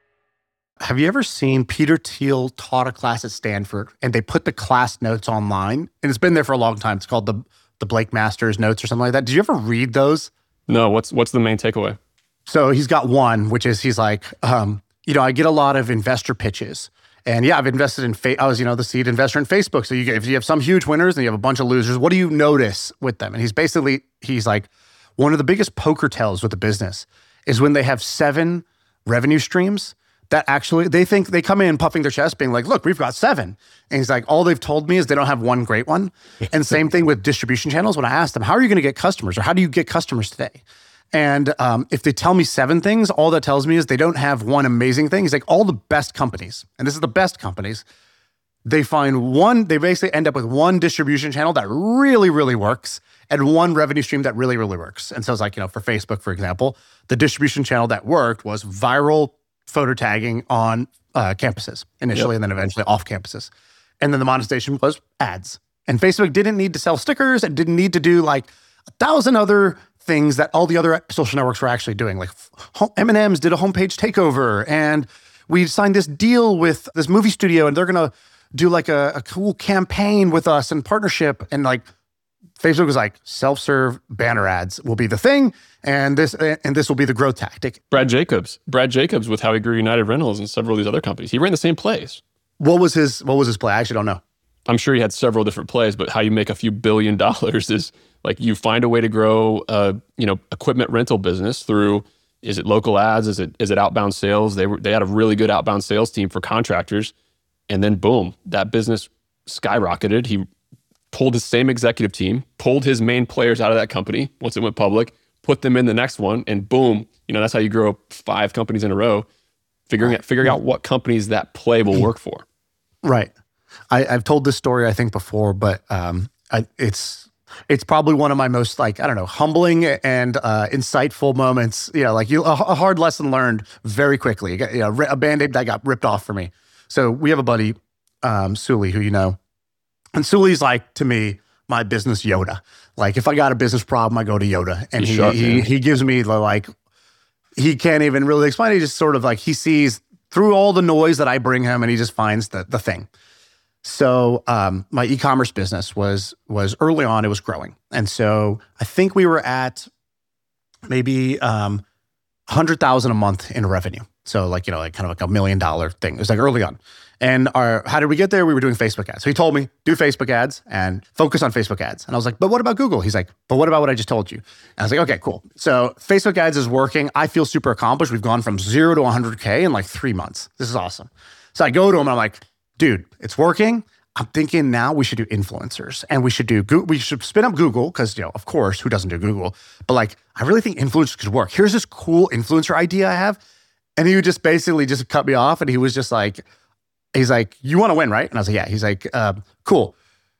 Have you ever seen Peter Thiel taught a class at Stanford and they put the class notes online? And it's been there for a long time. It's called the the Blake Masters notes or something like that. Did you ever read those? No, what's what's the main takeaway? So he's got one, which is he's like, um, you know, I get a lot of investor pitches. And yeah, I've invested in, fa- I was, you know, the seed investor in Facebook. So you get, if you have some huge winners and you have a bunch of losers, what do you notice with them? And he's basically, he's like, one of the biggest poker tells with the business is when they have seven revenue streams that actually, they think they come in puffing their chest being like, look, we've got seven. And he's like, all they've told me is they don't have one great one. And same thing with distribution channels. When I asked them, how are you going to get customers, or how do you get customers today? And um, if they tell me seven things, all that tells me is they don't have one amazing thing. He's like, all the best companies, and this is the best companies, they find one, they basically end up with one distribution channel that really, really works and one revenue stream that really, really works. And so it's like, you know, for Facebook, for example, the distribution channel that worked was viral photo tagging on uh, campuses initially, yep. and then eventually off campuses. And then the monetization was ads. And Facebook didn't need to sell stickers and didn't need to do like a thousand other things that all the other social networks were actually doing. Like M and M's did a homepage takeover, and we signed this deal with this movie studio, and they're going to do like a, a cool campaign with us in partnership. And like Facebook was like, self-serve banner ads will be the thing, and this and this will be the growth tactic. Brad Jacobs, Brad Jacobs with how he grew United Rentals and several of these other companies. He ran the same plays. What was his What was his play? I actually don't know. I'm sure he had several different plays, but how you make a few billion dollars is like you find a way to grow a you know equipment rental business through. Is it local ads? Is it is it outbound sales? They were they had a really good outbound sales team for contractors, and then boom, that business skyrocketed. He pulled his same executive team, pulled his main players out of that company once it went public, put them in the next one, and boom, you know that's how you grow five companies in a row. Figuring out figuring out what companies that play will work for. Right. I, I've told this story I think before, but um, I, it's it's probably one of my most like I don't know humbling and uh, insightful moments. You know, like you a, a hard lesson learned very quickly. You know, a Band-Aid that got ripped off for me. So we have a buddy, um, Sully, who you know, and Sully's like to me my business Yoda. Like if I got a business problem, I go to Yoda, and He's he sharp, he man. he gives me the like. He can't even really explain it. He just sort of like he sees through all the noise that I bring him, and he just finds the the thing. So um, my e-commerce business was was early on, it was growing. And so I think we were at maybe um, one hundred thousand a month in revenue. So like, you know, like kind of like a million dollar thing. It was like early on. And our how did we get there? We were doing Facebook ads. So he told me, do Facebook ads and focus on Facebook ads. And I was like, but what about Google? He's like, but what about what I just told you? And I was like, okay, cool. So Facebook ads is working. I feel super accomplished. We've gone from zero to one hundred K in like three months. This is awesome. So I go to him and I'm like, dude, it's working. I'm thinking now we should do influencers and we should do, we should spin up Google because, you know, of course, who doesn't do Google? But like, I really think influencers could work. Here's this cool influencer idea I have. And he would just basically just cut me off. And he was just like, he's like, you want to win, right? And I was like, yeah. He's like, uh, cool.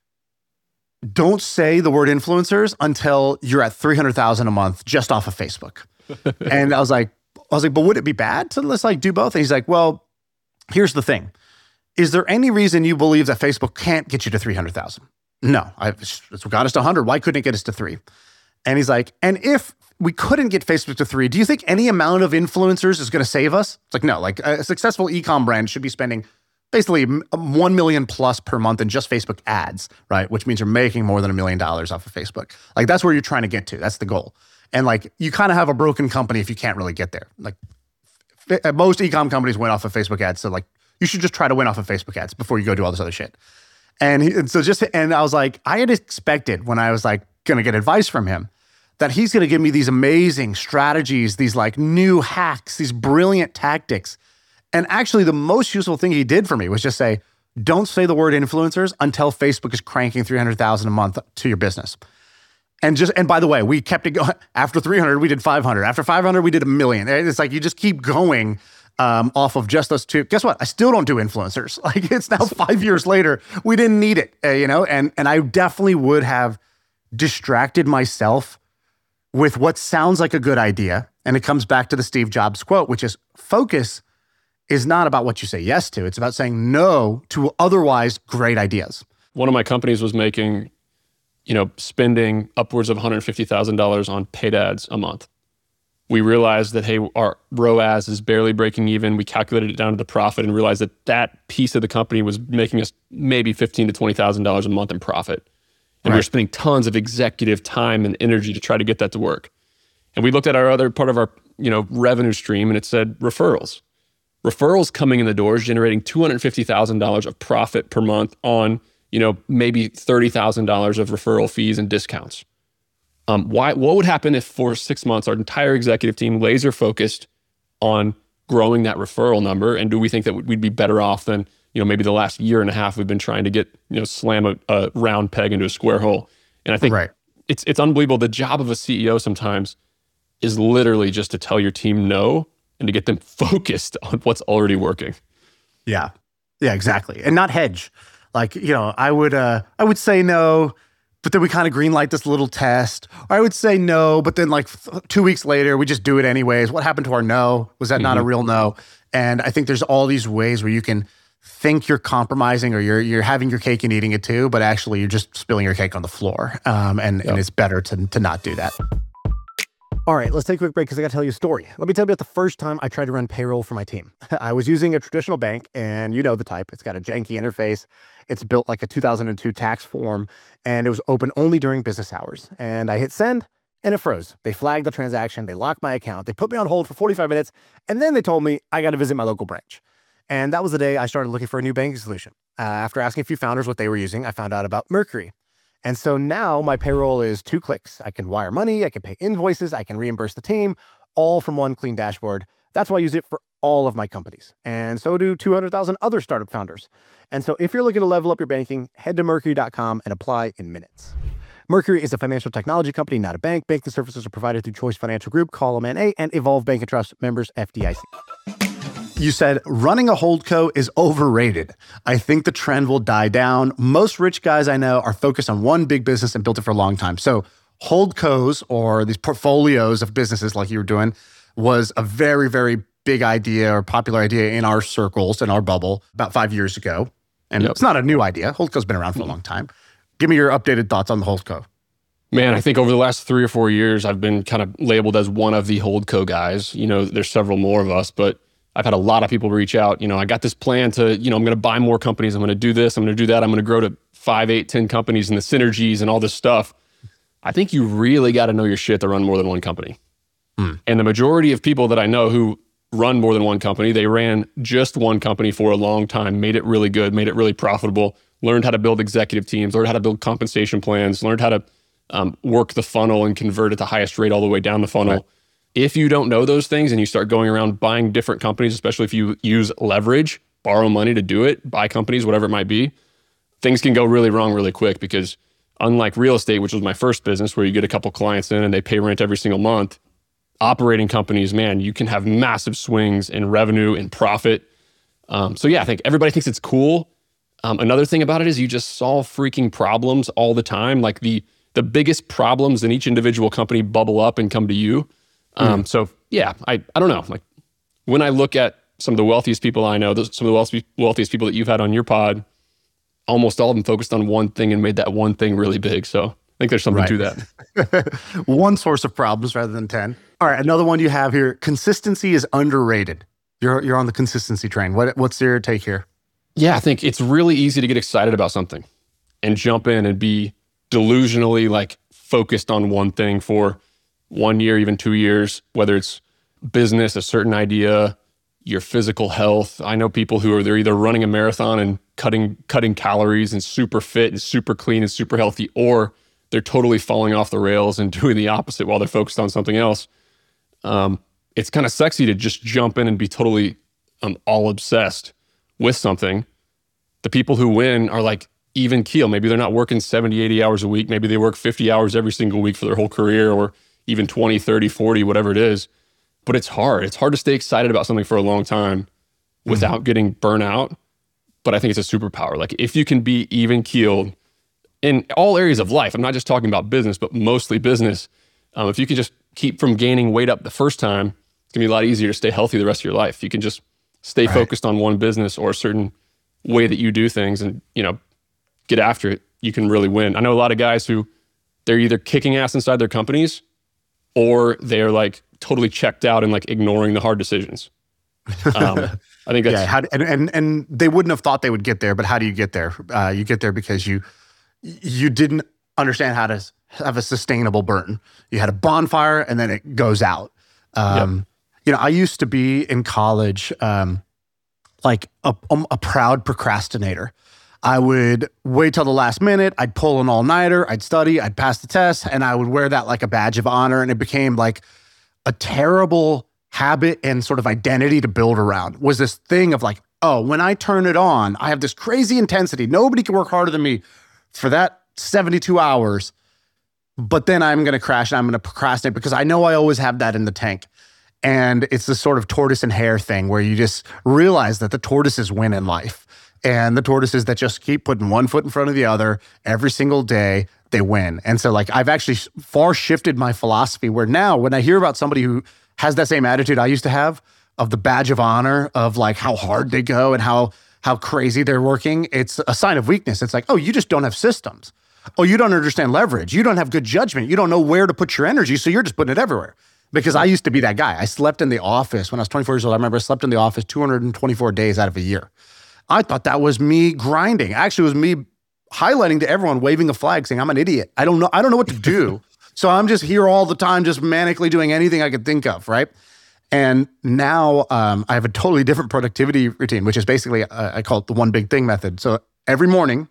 Don't say the word influencers until you're at three hundred thousand a month just off of Facebook. And I was like, I was like, but would it be bad to let's like do both? And he's like, well, here's the thing. Is there any reason you believe that Facebook can't get you to three hundred thousand? No, I, it's got us to one hundred. Why couldn't it get us to three? And he's like, and if we couldn't get Facebook to three, do you think any amount of influencers is going to save us? It's like, no, like a successful e-com brand should be spending basically one million plus per month in just Facebook ads, right? Which means you're making more than a million dollars off of Facebook. Like that's where you're trying to get to. That's the goal. And like, you kind of have a broken company if you can't really get there. Like f- most e-com companies went off of Facebook ads. So like, you should just try to win off of Facebook ads before you go do all this other shit. And, he, and so just, and I was like, I had expected when I was like going to get advice from him that he's going to give me these amazing strategies, these like new hacks, these brilliant tactics. And actually the most useful thing he did for me was just say, don't say the word influencers until Facebook is cranking three hundred thousand a month to your business. And just, and by the way, we kept it going. After three hundred, we did five hundred. After five hundred, we did a million. It's like, you just keep going um, off of just those two. Guess what? I still don't do influencers. Like it's now five years later. We didn't need it, uh, you know? And, and I definitely would have distracted myself with what sounds like a good idea. And it comes back to the Steve Jobs quote, which is focus is not about what you say yes to. It's about saying no to otherwise great ideas. One of my companies was making, you know, spending upwards of one hundred fifty thousand dollars on paid ads a month. We realized that, hey, our R O A S is barely breaking even. We calculated it down to the profit and realized that that piece of the company was making us maybe fifteen thousand to twenty thousand dollars a month in profit. And Right. we were spending tons of executive time and energy to try to get that to work. And we looked at our other part of our, you know, revenue stream and it said referrals. Referrals coming in the doors, generating two hundred fifty thousand dollars of profit per month on, you know, maybe thirty thousand dollars of referral fees and discounts. Um, why? What would happen if for six months our entire executive team laser focused on growing that referral number? And do we think that we'd be better off than, you know, maybe the last year and a half we've been trying to get, you know, slam a, a round peg into a square hole? And I think Right. it's it's unbelievable. The job of a C E O sometimes is literally just to tell your team no and to get them focused on what's already working. Yeah. Yeah, exactly. And not hedge. Like, you know, I would uh I would say no, but then we kind of green light this little test. Or I would say no, but then like th- two weeks later, we just do it anyways. What happened to our no? Was that mm-hmm. not a real no? And I think there's all these ways where you can think you're compromising or you're you're having your cake and eating it too, but actually you're just spilling your cake on the floor. Um, and, yep. and it's better to, to not do that. All right, let's take a quick break because I got to tell you a story. Let me tell you about the first time I tried to run payroll for my team. I was using a traditional bank, and you know the type. It's got a janky interface. It's built like a two thousand two tax form, and it was open only during business hours. And I hit send, and it froze. They flagged the transaction. They locked my account. They put me on hold for forty-five minutes, and then they told me I got to visit my local branch. And that was the day I started looking for a new banking solution. Uh, after asking a few founders what they were using, I found out about Mercury. And so now my payroll is two clicks. I can wire money, I can pay invoices, I can reimburse the team, all from one clean dashboard. That's why I use it for all of my companies. And so do two hundred thousand other startup founders. And so if you're looking to level up your banking, head to mercury dot com and apply in minutes. Mercury is a financial technology company, not a bank. Banking services are provided through Choice Financial Group, Call them N A, and Evolve Bank and Trust, members F D I C. You said running a holdco is overrated. I think the trend will die down. Most rich guys I know are focused on one big business and built it for a long time. So holdcos, or these portfolios of businesses like you were doing, was a very, very big idea or popular idea in our circles, in our bubble, about five years ago. And yep. It's not a new idea. Holdco's been around for a long time. Give me your updated thoughts on the holdco. Man, I think over the last three or four years, I've been kind of labeled as one of the holdco guys. You know, there's several more of us, but I've had a lot of people reach out. You know, I got this plan to, you know, I'm going to buy more companies. I'm going to do this. I'm going to do that. I'm going to grow to five, eight, ten companies and the synergies and all this stuff. I think you really got to know your shit to run more than one company. Mm. And the majority of people that I know who run more than one company, they ran just one company for a long time, made it really good, made it really profitable, learned how to build executive teams, learned how to build compensation plans, learned how to um, work the funnel and convert at the highest rate all the way down the funnel. Right. If you don't know those things and you start going around buying different companies, especially if you use leverage, borrow money to do it, buy companies, whatever it might be, things can go really wrong really quick, because unlike real estate, which was my first business where you get a couple clients in and they pay rent every single month, operating companies, man, you can have massive swings in revenue and profit. Um, so yeah, I think everybody thinks it's cool. Um, another thing about it is you just solve freaking problems all the time. Like the the biggest problems in each individual company bubble up and come to you. Um, mm. So yeah, I, I don't know. Like when I look at some of the wealthiest people I know, those, some of the wealthiest, wealthiest people that you've had on your pod, almost all of them focused on one thing and made that one thing really big. So I think there's something right. to that. One source of problems rather than ten. All right, another one you have here. Consistency is underrated. You're you're on the consistency train. What what's your take here? Yeah, I think it's really easy to get excited about something and jump in and be delusionally like focused on one thing for one year, even two years, whether it's business, a certain idea, your physical health. I know people who are, they're either running a marathon and cutting cutting calories and super fit and super clean and super healthy, or they're totally falling off the rails and doing the opposite while they're focused on something else. Um, it's kind of sexy to just jump in and be totally um, all obsessed with something. The people who win are like even keel. Maybe they're not working seventy, eighty hours a week. Maybe they work fifty hours every single week for their whole career, or even twenty, thirty, forty, whatever it is. But it's hard. It's hard to stay excited about something for a long time without mm-hmm. getting burnt out. But I think it's a superpower. Like if you can be even keeled in all areas of life, I'm not just talking about business, but mostly business. Um, if you can just keep from gaining weight up the first time, it's gonna be a lot easier to stay healthy the rest of your life. You can just stay right. focused on one business or a certain way that you do things and, you know, get after it. You can really win. I know a lot of guys who they're either kicking ass inside their companies or they're like totally checked out and like ignoring the hard decisions. Um, I think that's... Yeah, how, and, and and they wouldn't have thought they would get there, but how do you get there? Uh, you get there because you you didn't understand how to have a sustainable burn. You had a bonfire and then it goes out. Um, yep. You know, I used to be in college um, like a, a proud procrastinator. I would wait till the last minute. I'd pull an all-nighter. I'd study. I'd pass the test. And I would wear that like a badge of honor. And it became like a terrible habit and sort of identity to build around. Was this thing of like, oh, when I turn it on, I have this crazy intensity. Nobody can work harder than me for that seventy-two hours. But then I'm going to crash and I'm going to procrastinate because I know I always have that in the tank. And it's this sort of tortoise and hare thing where you just realize that the tortoises win in life. And the tortoises that just keep putting one foot in front of the other every single day, they win. And so like I've actually far shifted my philosophy where now when I hear about somebody who has that same attitude I used to have of the badge of honor of like how hard they go and how how crazy they're working, it's a sign of weakness. It's like, oh, you just don't have systems. Oh, you don't understand leverage. You don't have good judgment. You don't know where to put your energy, so you're just putting it everywhere. Because I used to be that guy. I slept in the office when I was twenty-four years old. I remember I slept in the office two hundred twenty-four days out of a year. I thought that was me grinding. Actually, it was me highlighting to everyone, waving a flag, saying, I'm an idiot. I don't know. I don't know what to do. So I'm just here all the time, just manically doing anything I could think of, right? And now um, I have a totally different productivity routine, which is basically, uh, I call it the one big thing method. So every morning,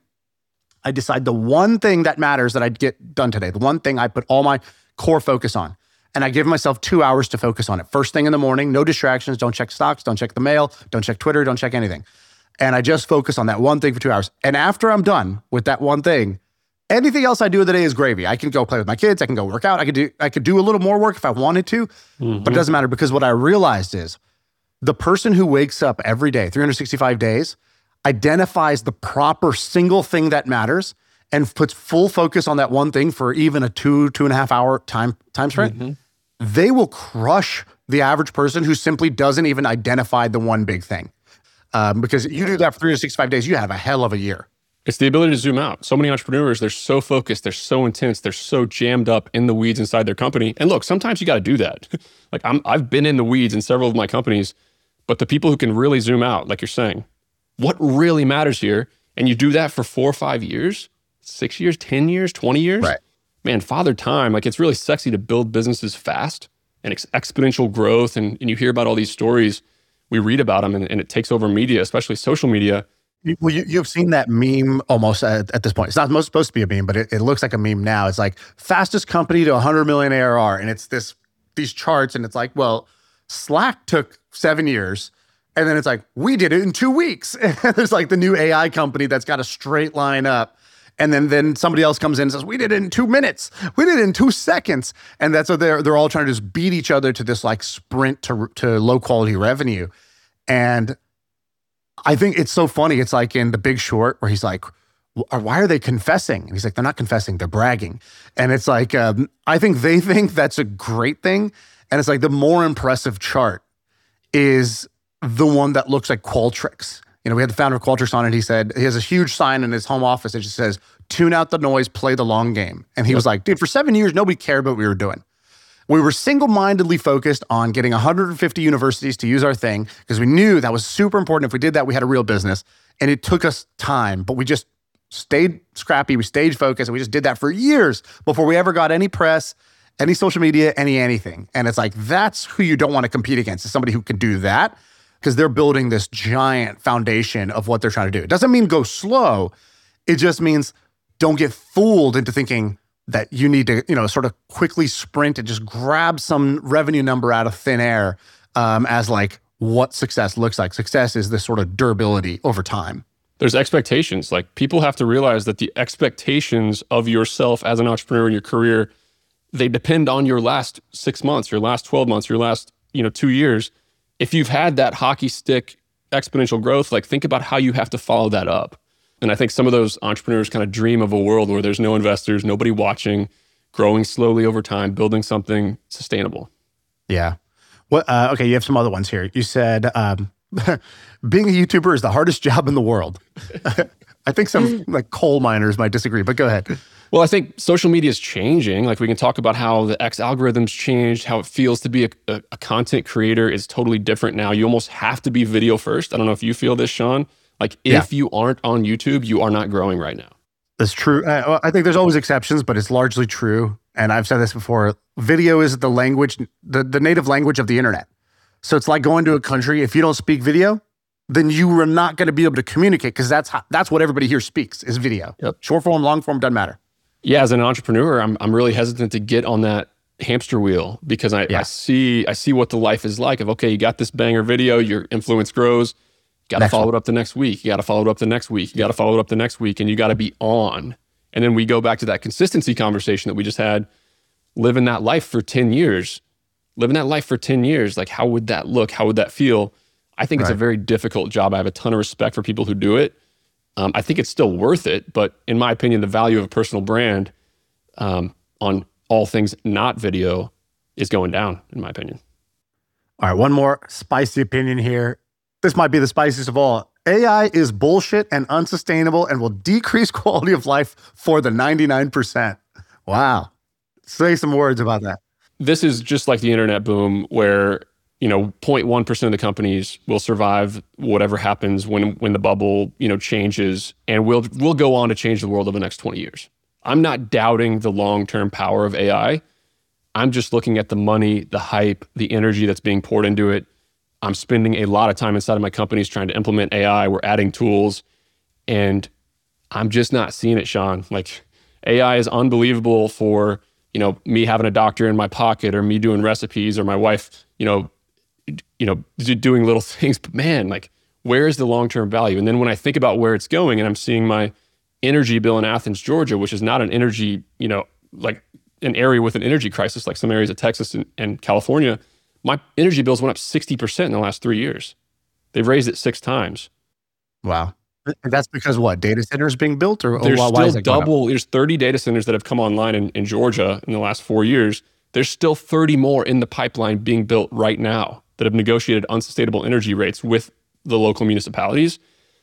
I decide the one thing that matters that I'd get done today, the one thing I put all my core focus on. And I give myself two hours to focus on it. First thing in the morning, no distractions, don't check stocks, don't check the mail, don't check Twitter, don't check anything. And I just focus on that one thing for two hours. And after I'm done with that one thing, anything else I do of the day is gravy. I can go play with my kids. I can go work out. I could do I could do a little more work if I wanted to, mm-hmm. but it doesn't matter because what I realized is the person who wakes up every day, three hundred sixty-five days, identifies the proper single thing that matters and puts full focus on that one thing for even a two, two and a half hour time, time sprint, mm-hmm. they will crush the average person who simply doesn't even identify the one big thing. Um, because you do that for three hundred sixty-five days, you have a hell of a year. It's the ability to zoom out. So many entrepreneurs, they're so focused, they're so intense, they're so jammed up in the weeds inside their company. And look, sometimes you got to do that. Like I'm, I've been in the weeds in several of my companies, but the people who can really zoom out, like you're saying, what really matters here, and you do that for four or five years, six years, ten years, twenty years, right. Man, father time, like it's really sexy to build businesses fast and ex- exponential growth. And, and you hear about all these stories, we read about them, and, and it takes over media, especially social media. Well, you, you've seen that meme almost at, at this point. It's not most supposed to be a meme, but it, it looks like a meme now. It's like fastest company to one hundred million A R R. And it's this these charts. And it's like, well, Slack took seven years. And then it's like, we did it in two weeks. And there's like the new A I company that's got a straight line up. And then, then somebody else comes in and says, we did it in two minutes. We did it in two seconds. And that's what they're, they're all trying to just beat each other to this like sprint to, to low quality revenue. And I think it's so funny. It's like in The Big Short where he's like, why are they confessing? And he's like, they're not confessing, they're bragging. And it's like, um, I think they think that's a great thing. And it's like the more impressive chart is the one that looks like Qualtrics. You know, we had the founder of Qualtrics on, and he said, he has a huge sign in his home office that just says, tune out the noise, play the long game. And he was like, dude, for seven years, nobody cared what we were doing. We were single-mindedly focused on getting one hundred fifty universities to use our thing because we knew that was super important. If we did that, we had a real business. And it took us time, but we just stayed scrappy. We stayed focused, and we just did that for years before we ever got any press, any social media, any anything. And it's like, that's who you don't want to compete against, is somebody who can do that, because they're building this giant foundation of what they're trying to do. It doesn't mean go slow. It just means don't get fooled into thinking that you need to, you know, sort of quickly sprint and just grab some revenue number out of thin air um, as like what success looks like. Success is this sort of durability over time. There's expectations. Like people have to realize that the expectations of yourself as an entrepreneur in your career, they depend on your last six months, your last twelve months, your last, you know, two years. If you've had that hockey stick exponential growth, like think about how you have to follow that up. And I think some of those entrepreneurs kind of dream of a world where there's no investors, nobody watching, growing slowly over time, building something sustainable. Yeah. Well, uh, okay, you have some other ones here. You said um, being a YouTuber is the hardest job in the world. I think some like coal miners might disagree, but go ahead. Well, I think social media is changing. Like we can talk about how the X algorithms changed, how it feels to be a, a, a content creator is totally different now. You almost have to be video first. I don't know if you feel this, Sean. Like if yeah. you aren't on YouTube, you are not growing right now. That's true. Uh, I think there's always exceptions, but it's largely true. And I've said this before, video is the language, the, the native language of the internet. So it's like going to a country, if you don't speak video, then you are not going to be able to communicate because that's how, that's what everybody here speaks is video. Yep. Short form, long form, doesn't matter. Yeah, as an entrepreneur, I'm I'm really hesitant to get on that hamster wheel because I, yeah. I see I see what the life is like of, okay, you got this banger video, your influence grows, you got to follow one. it up the next week, you got to follow it up the next week, you got to follow it up the next week, and you got to be on. And then we go back to that consistency conversation that we just had, living that life for ten years, living that life for ten years, like how would that look? How would that feel? I think right. it's a very difficult job. I have a ton of respect for people who do it. Um, I think it's still worth it, but in my opinion, the value of a personal brand um, on all things not video is going down, in my opinion. All right, one more spicy opinion here. This might be the spiciest of all. A I is bullshit and unsustainable and will decrease quality of life for the ninety-nine percent. Wow. Say some words about that. This is just like the internet boom where, you know, zero point one percent of the companies will survive whatever happens when when the bubble, you know, changes, and we'll we'll go on to change the world over the next twenty years. I'm not doubting the long-term power of A I. I'm just looking at the money, the hype, the energy that's being poured into it. I'm spending a lot of time inside of my companies trying to implement A I. We're adding tools, and I'm just not seeing it, Sean. Like, A I is unbelievable for, you know, me having a doctor in my pocket, or me doing recipes, or my wife, you know, you know, doing little things. But man, like, where is the long-term value? And then when I think about where it's going, and I'm seeing my energy bill in Athens, Georgia, which is not an energy, you know, like an area with an energy crisis, like some areas of Texas and, and California, my energy bills went up sixty percent in the last three years. They've raised it six times. Wow. And that's because what? Data centers being built, or There's why, still why is it going up? double, there's thirty data centers that have come online in, in Georgia in the last four years. There's still thirty more in the pipeline being built right now that have negotiated unsustainable energy rates with the local municipalities.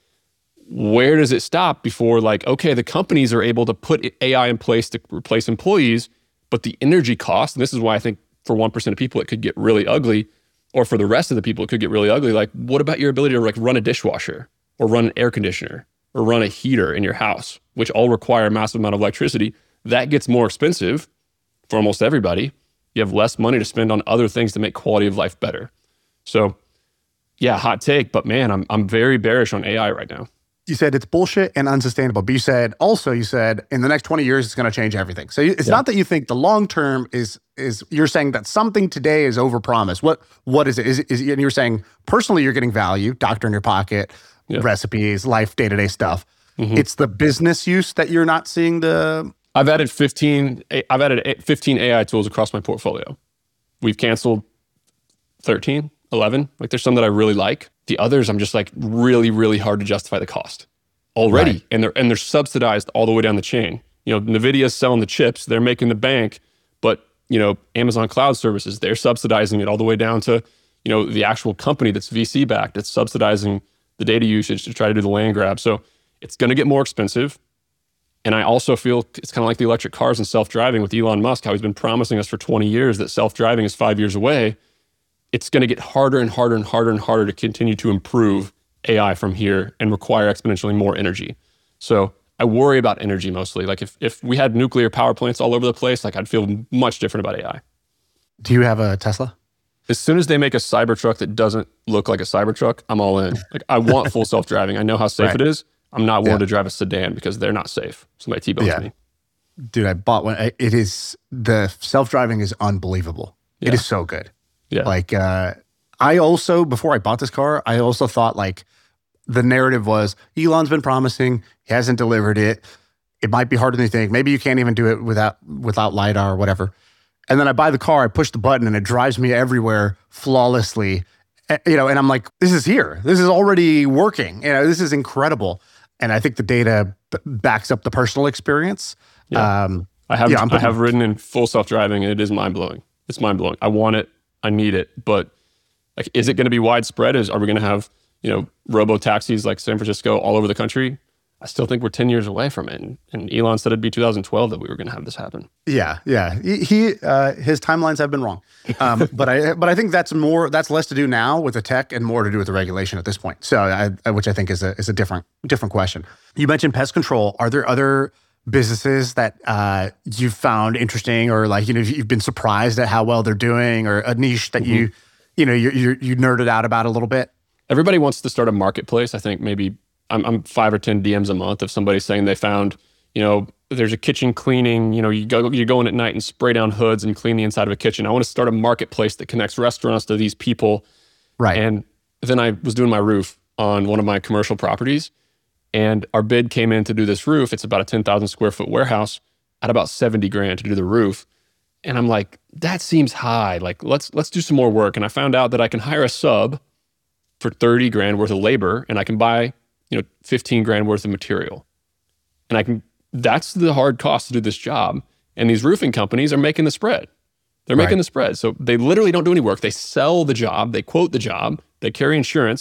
Where does it stop before, like, okay, the companies are able to put A I in place to replace employees, but the energy cost, and this is why I think for one percent of people, it could get really ugly, or for the rest of the people, it could get really ugly. Like, what about your ability to like run a dishwasher, or run an air conditioner, or run a heater in your house, which all require a massive amount of electricity? That gets more expensive for almost everybody. You have less money to spend on other things to make quality of life better. So yeah, hot take, but man, I'm I'm very bearish on A I right now. You said it's bullshit and unsustainable, but you said also, you said in the next twenty years, it's going to change everything. So it's Yeah. not that you think the long term is, is you're saying that something today is overpromised. What, what is it? Is it, is it, and you're saying personally, you're getting value, doctor in your pocket, Yeah. recipes, life, day-to-day stuff. Mhm. It's the business use that you're not seeing the, I've added fifteen. I've added fifteen A I tools across my portfolio. We've canceled thirteen, eleven. Like, there's some that I really like. The others, I'm just like really, really hard to justify the cost already, Right. and they're and they're subsidized all the way down the chain. You know, NVIDIA's selling the chips, they're making the bank, but you know, Amazon Cloud Services, they're subsidizing it all the way down to, you know, the actual company that's V C backed. It's subsidizing the data usage to try to do the land grab. So it's going to get more expensive. And I also feel it's kind of like the electric cars and self-driving with Elon Musk, how he's been promising us for twenty years that self-driving is five years away. It's going to get harder and harder and harder and harder to continue to improve A I from here and require exponentially more energy. So I worry about energy mostly. Like, if, if we had nuclear power plants all over the place, like, I'd feel much different about A I. do you have a Tesla? As soon as they make a Cybertruck that doesn't look like a Cybertruck, I'm all in. Like, I want full self-driving. I know how safe Right. it is. I'm not willing Yeah. to drive a sedan because they're not safe. Somebody T-bones Yeah. me. Dude, I bought one. It is, the self-driving is unbelievable. It Yeah. is so good. Yeah. Like, uh, I also, before I bought this car, I also thought, like, the narrative was Elon's been promising, he hasn't delivered it. It might be harder than you think. Maybe you can't even do it without without LiDAR or whatever. And then I buy the car, I push the button, and it drives me everywhere flawlessly. Eh, You know, and I'm like, this is here. This is already working. You know, this is incredible. And I think the data b- backs up the personal experience. Yeah. Um, I have Yeah, I'm I putting- have ridden in full self-driving, and it is mind-blowing. It's mind-blowing. I want it. I need it. But like, is it going to be widespread? Is are we going to have, you know, robo taxis like San Francisco all over the country? I still think we're ten years away from it. And, and Elon said it'd be two thousand twelve that we were going to have this happen. Yeah, yeah. He, he uh, his timelines have been wrong, um, but I but I think that's more that's less to do now with the tech and more to do with the regulation at this point. So, I, I- which I think is a is a different different question. You mentioned pest control. Are there other businesses that uh, you've found interesting, or like, you know, you've been surprised at how well they're doing, or a niche that you you know you you you nerded out about a little bit? Everybody wants to start a marketplace. I think maybe I'm, I'm five or ten D Ms a month of somebody saying they found, you know, there's a kitchen cleaning, you know, you go, you go in at night and spray down hoods and clean the inside of a kitchen. I want to start a marketplace that connects restaurants to these people. Right. And then I was doing my roof on one of my commercial properties, and our bid came in to do this roof. It's about a ten thousand square foot warehouse at about seventy grand to do the roof. And I'm like, that seems high. Like, let's, let's do some more work. And I found out that I can hire a sub for thirty grand worth of labor, and I can buy, you know, fifteen grand worth of material. And I can, that's the hard cost to do this job. And these roofing companies are making the spread. They're making Right. the spread. So they literally don't do any work. They sell the job, they quote the job, they carry insurance,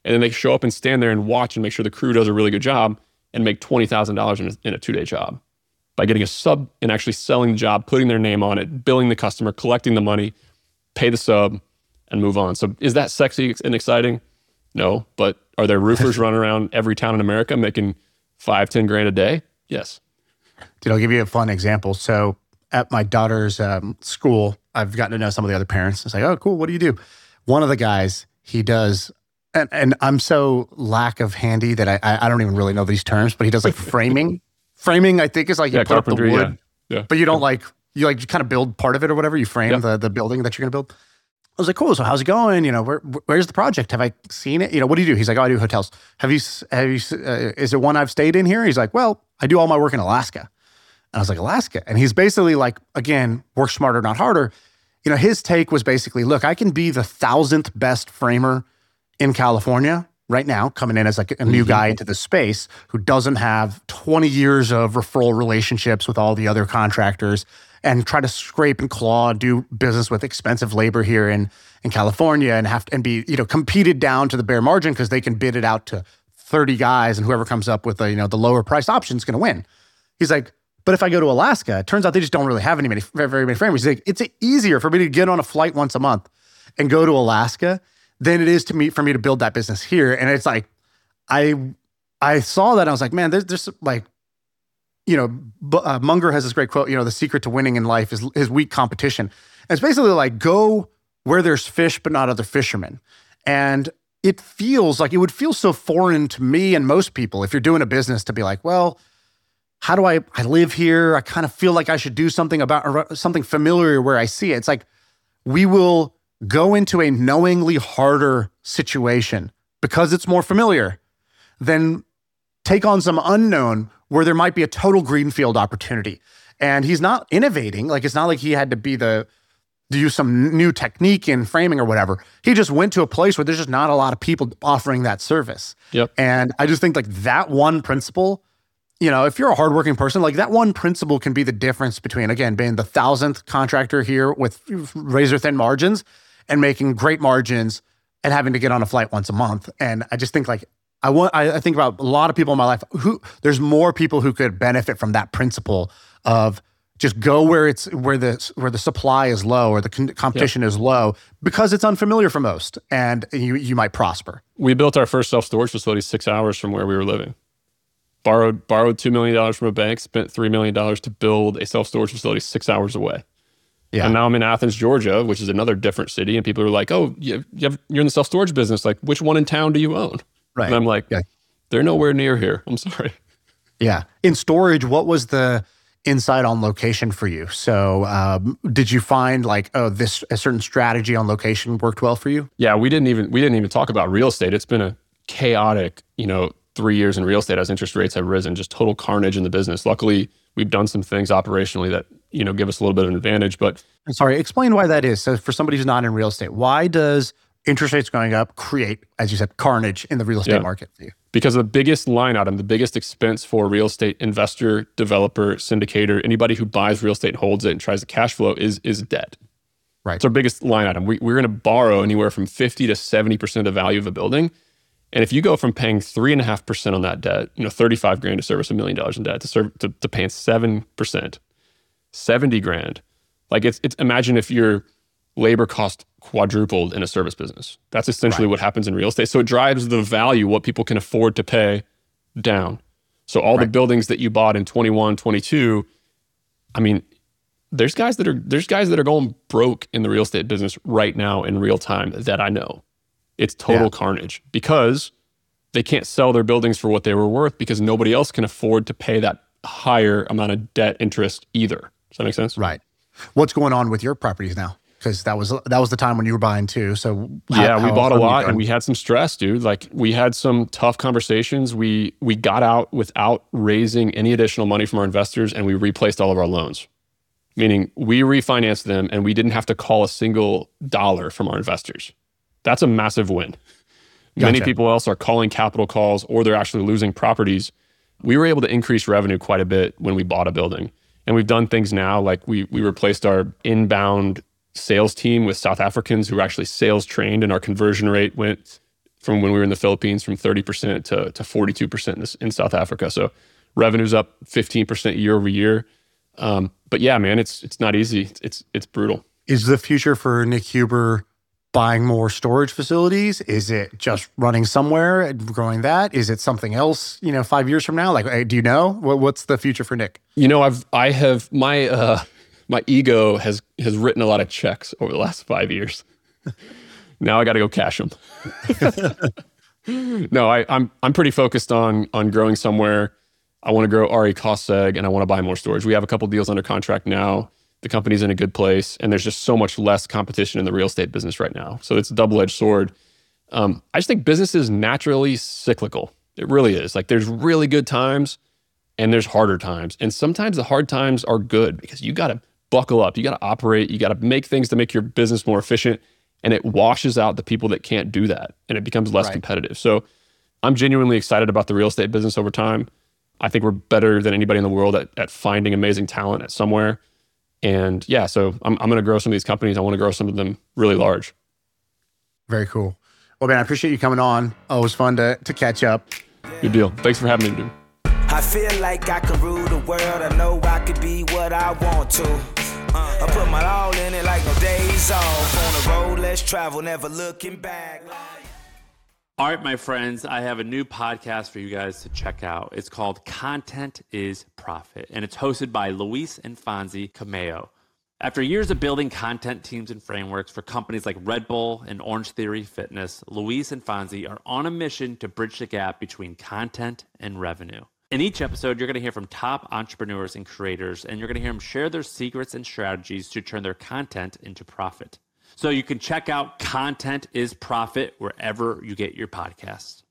And then they show up and stand there and watch and make sure the crew does a really good job and make twenty thousand dollars in a, in a two-day job by getting a sub and actually selling the job, putting their name on it, billing the customer, collecting the money, pay the sub, and move on. So is that sexy and exciting? No. But are there roofers running around every town in America making five, ten grand a day? Yes. Dude, I'll give you a fun example. So at my daughter's um, school, I've gotten to know some of the other parents. It's like, oh, cool. What do you do? One of the guys, he does, and, and I'm so lack of handy that I I don't even really know these terms, but he does like framing. Framing, I think, is like you yeah, put up the wood, yeah. Yeah. but you don't like, you like you kind of build part of it or whatever. You frame Yeah. the, the building that you're going to build. I was like, cool. So how's it going? You know, where, where's the project? Have I seen it? You know, what do you do? He's like, oh, I do hotels. Have you, have you, uh, is it one I've stayed in here? He's like, well, I do all my work in Alaska. And I was like, Alaska? And he's basically like, again, work smarter, not harder. You know, his take was basically, look, I can be the thousandth best framer in California right now, coming in as like a new guy into the space who doesn't have twenty years of referral relationships with all the other contractors and try to scrape and claw, do business with expensive labor here in, in California and have to, and be, you know, competed down to the bare margin because they can bid it out to thirty guys and whoever comes up with the, you know, the lower priced option is going to win. He's like, but if I go to Alaska, it turns out they just don't really have any many, very, very many framers. He's like, it's easier for me to get on a flight once a month and go to Alaska than it is to me for me to build that business here. And it's like, I I saw that and I was like, man, there's there's like, you know, uh, Munger has this great quote, you know, the secret to winning in life is is weak competition. And it's basically like, go where there's fish, but not other fishermen. And it feels like, it would feel so foreign to me and most people if you're doing a business to be like, well, how do I, I live here. I kind of feel like I should do something about, or something familiar where I see it. It's like, we will go into a knowingly harder situation because it's more familiar than take on some unknown where there might be a total greenfield opportunity. And he's not innovating. Like, it's not like he had to be the, to use some new technique in framing or whatever. He just went to a place where there's just not a lot of people offering that service. Yep. And I just think like that one principle, you know, if you're a hardworking person, like that one principle can be the difference between, again, being the thousandth contractor here with razor thin margins and making great margins and having to get on a flight once a month. And I just think like, I want, I, I think about a lot of people in my life who, there's more people who could benefit from that principle of just go where it's, where the, where the supply is low or the con- competition yep. is low because it's unfamiliar for most and you, you might prosper. We built our first self-storage facility six hours from where we were living. Borrowed borrowed two million dollars from a bank, spent three million dollars to build a self-storage facility six hours away. Yeah. And now I'm in Athens, Georgia, which is another different city. And people are like, oh, you you have, you're in the self-storage business. Like, which one in town do you own? Right. And I'm like, yeah. they're nowhere near here. I'm sorry. Yeah. In storage, what was the insight on location for you? So um, did you find like, oh, this a certain strategy on location worked well for you? Yeah, we didn't even we didn't even talk about real estate. It's been a chaotic, you know, three years in real estate as interest rates have risen, just total carnage in the business. Luckily, we've done some things operationally that, you know, give us a little bit of an advantage. But I'm sorry, explain why that is. So for somebody who's not in real estate, why does interest rates going up create, as you said, carnage in the real estate yeah. market for you? Because the biggest line item, the biggest expense for a real estate investor, developer, syndicator, anybody who buys real estate and holds it and tries to cash flow is is debt. Right. It's our biggest line item. We, we're going to borrow anywhere from fifty to seventy percent of the value of a building. And if you go from paying three and a half percent on that debt, you know, thirty-five grand to service a million dollars in debt to serve to, to paying seven percent, seventy grand. Like it's, it's imagine if your labor cost quadrupled in a service business. That's essentially right. what happens in real estate. So it drives the value, what people can afford to pay, down. So all right. the buildings that you bought in twenty-one, twenty-two, I mean, there's guys that are there's guys that are going broke in the real estate business right now in real time that I know. It's total yeah. carnage because they can't sell their buildings for what they were worth because nobody else can afford to pay that higher amount of debt interest either. Does that make sense? Right. What's going on with your properties now? Because that was that was the time when you were buying too. So how, yeah, we how bought a lot and we had some stress, dude. Like we had some tough conversations. We we got out without raising any additional money from our investors and we replaced all of our loans. Meaning we refinanced them and we didn't have to call a single dollar from our investors. That's a massive win. Gotcha. Many people else are calling capital calls or they're actually losing properties. We were able to increase revenue quite a bit when we bought a building. And we've done things now, like we we replaced our inbound sales team with South Africans who were actually sales trained and our conversion rate went from when we were in the Philippines, from thirty percent to, to forty-two percent in, this, in South Africa. So revenue's up fifteen percent year over year. Um, but yeah, man, it's it's not easy. It's, it's it's brutal. Is the future for Nick Huber buying more storage facilities? Is it just running somewhere and growing that? Is it something else, you know, five years from now? Like, do you know? What, what's the future for Nick? You know, I've, I have, my, uh, my ego has, has written a lot of checks over the last five years. Now I got to go cash them. No, I, I'm, I'm pretty focused on, on growing somewhere. I want to grow R E cost seg and I want to buy more storage. We have a couple deals under contract now. The company's in a good place, and there's just so much less competition in the real estate business right now. So it's a double-edged sword. Um, I just think business is naturally cyclical. It really is. Like, there's really good times and there's harder times. And sometimes the hard times are good because you got to buckle up. You got to operate. You got to make things to make your business more efficient, and it washes out the people that can't do that, and it becomes less Right. competitive. So I'm genuinely excited about the real estate business over time. I think we're better than anybody in the world at, at finding amazing talent at somewhere. And yeah, so I'm I'm going to grow some of these companies. I want to grow some of them really large. Very cool. Well, man, I appreciate you coming on. Always fun to, to catch up. Good deal. Thanks for having me, dude. I feel like I can rule the world. I know I could be what I want to. Uh, I put my all in it like no days off. On the road, let's travel, never looking back. All right, my friends, I have a new podcast for you guys to check out. It's called Content is Profit, and it's hosted by Luis and Fonzie Cameo. After years of building content teams and frameworks for companies like Red Bull and Orange Theory Fitness, Luis and Fonzie are on a mission to bridge the gap between content and revenue. In each episode, you're going to hear from top entrepreneurs and creators, and you're going to hear them share their secrets and strategies to turn their content into profit. So you can check out Content is Profit wherever you get your podcasts.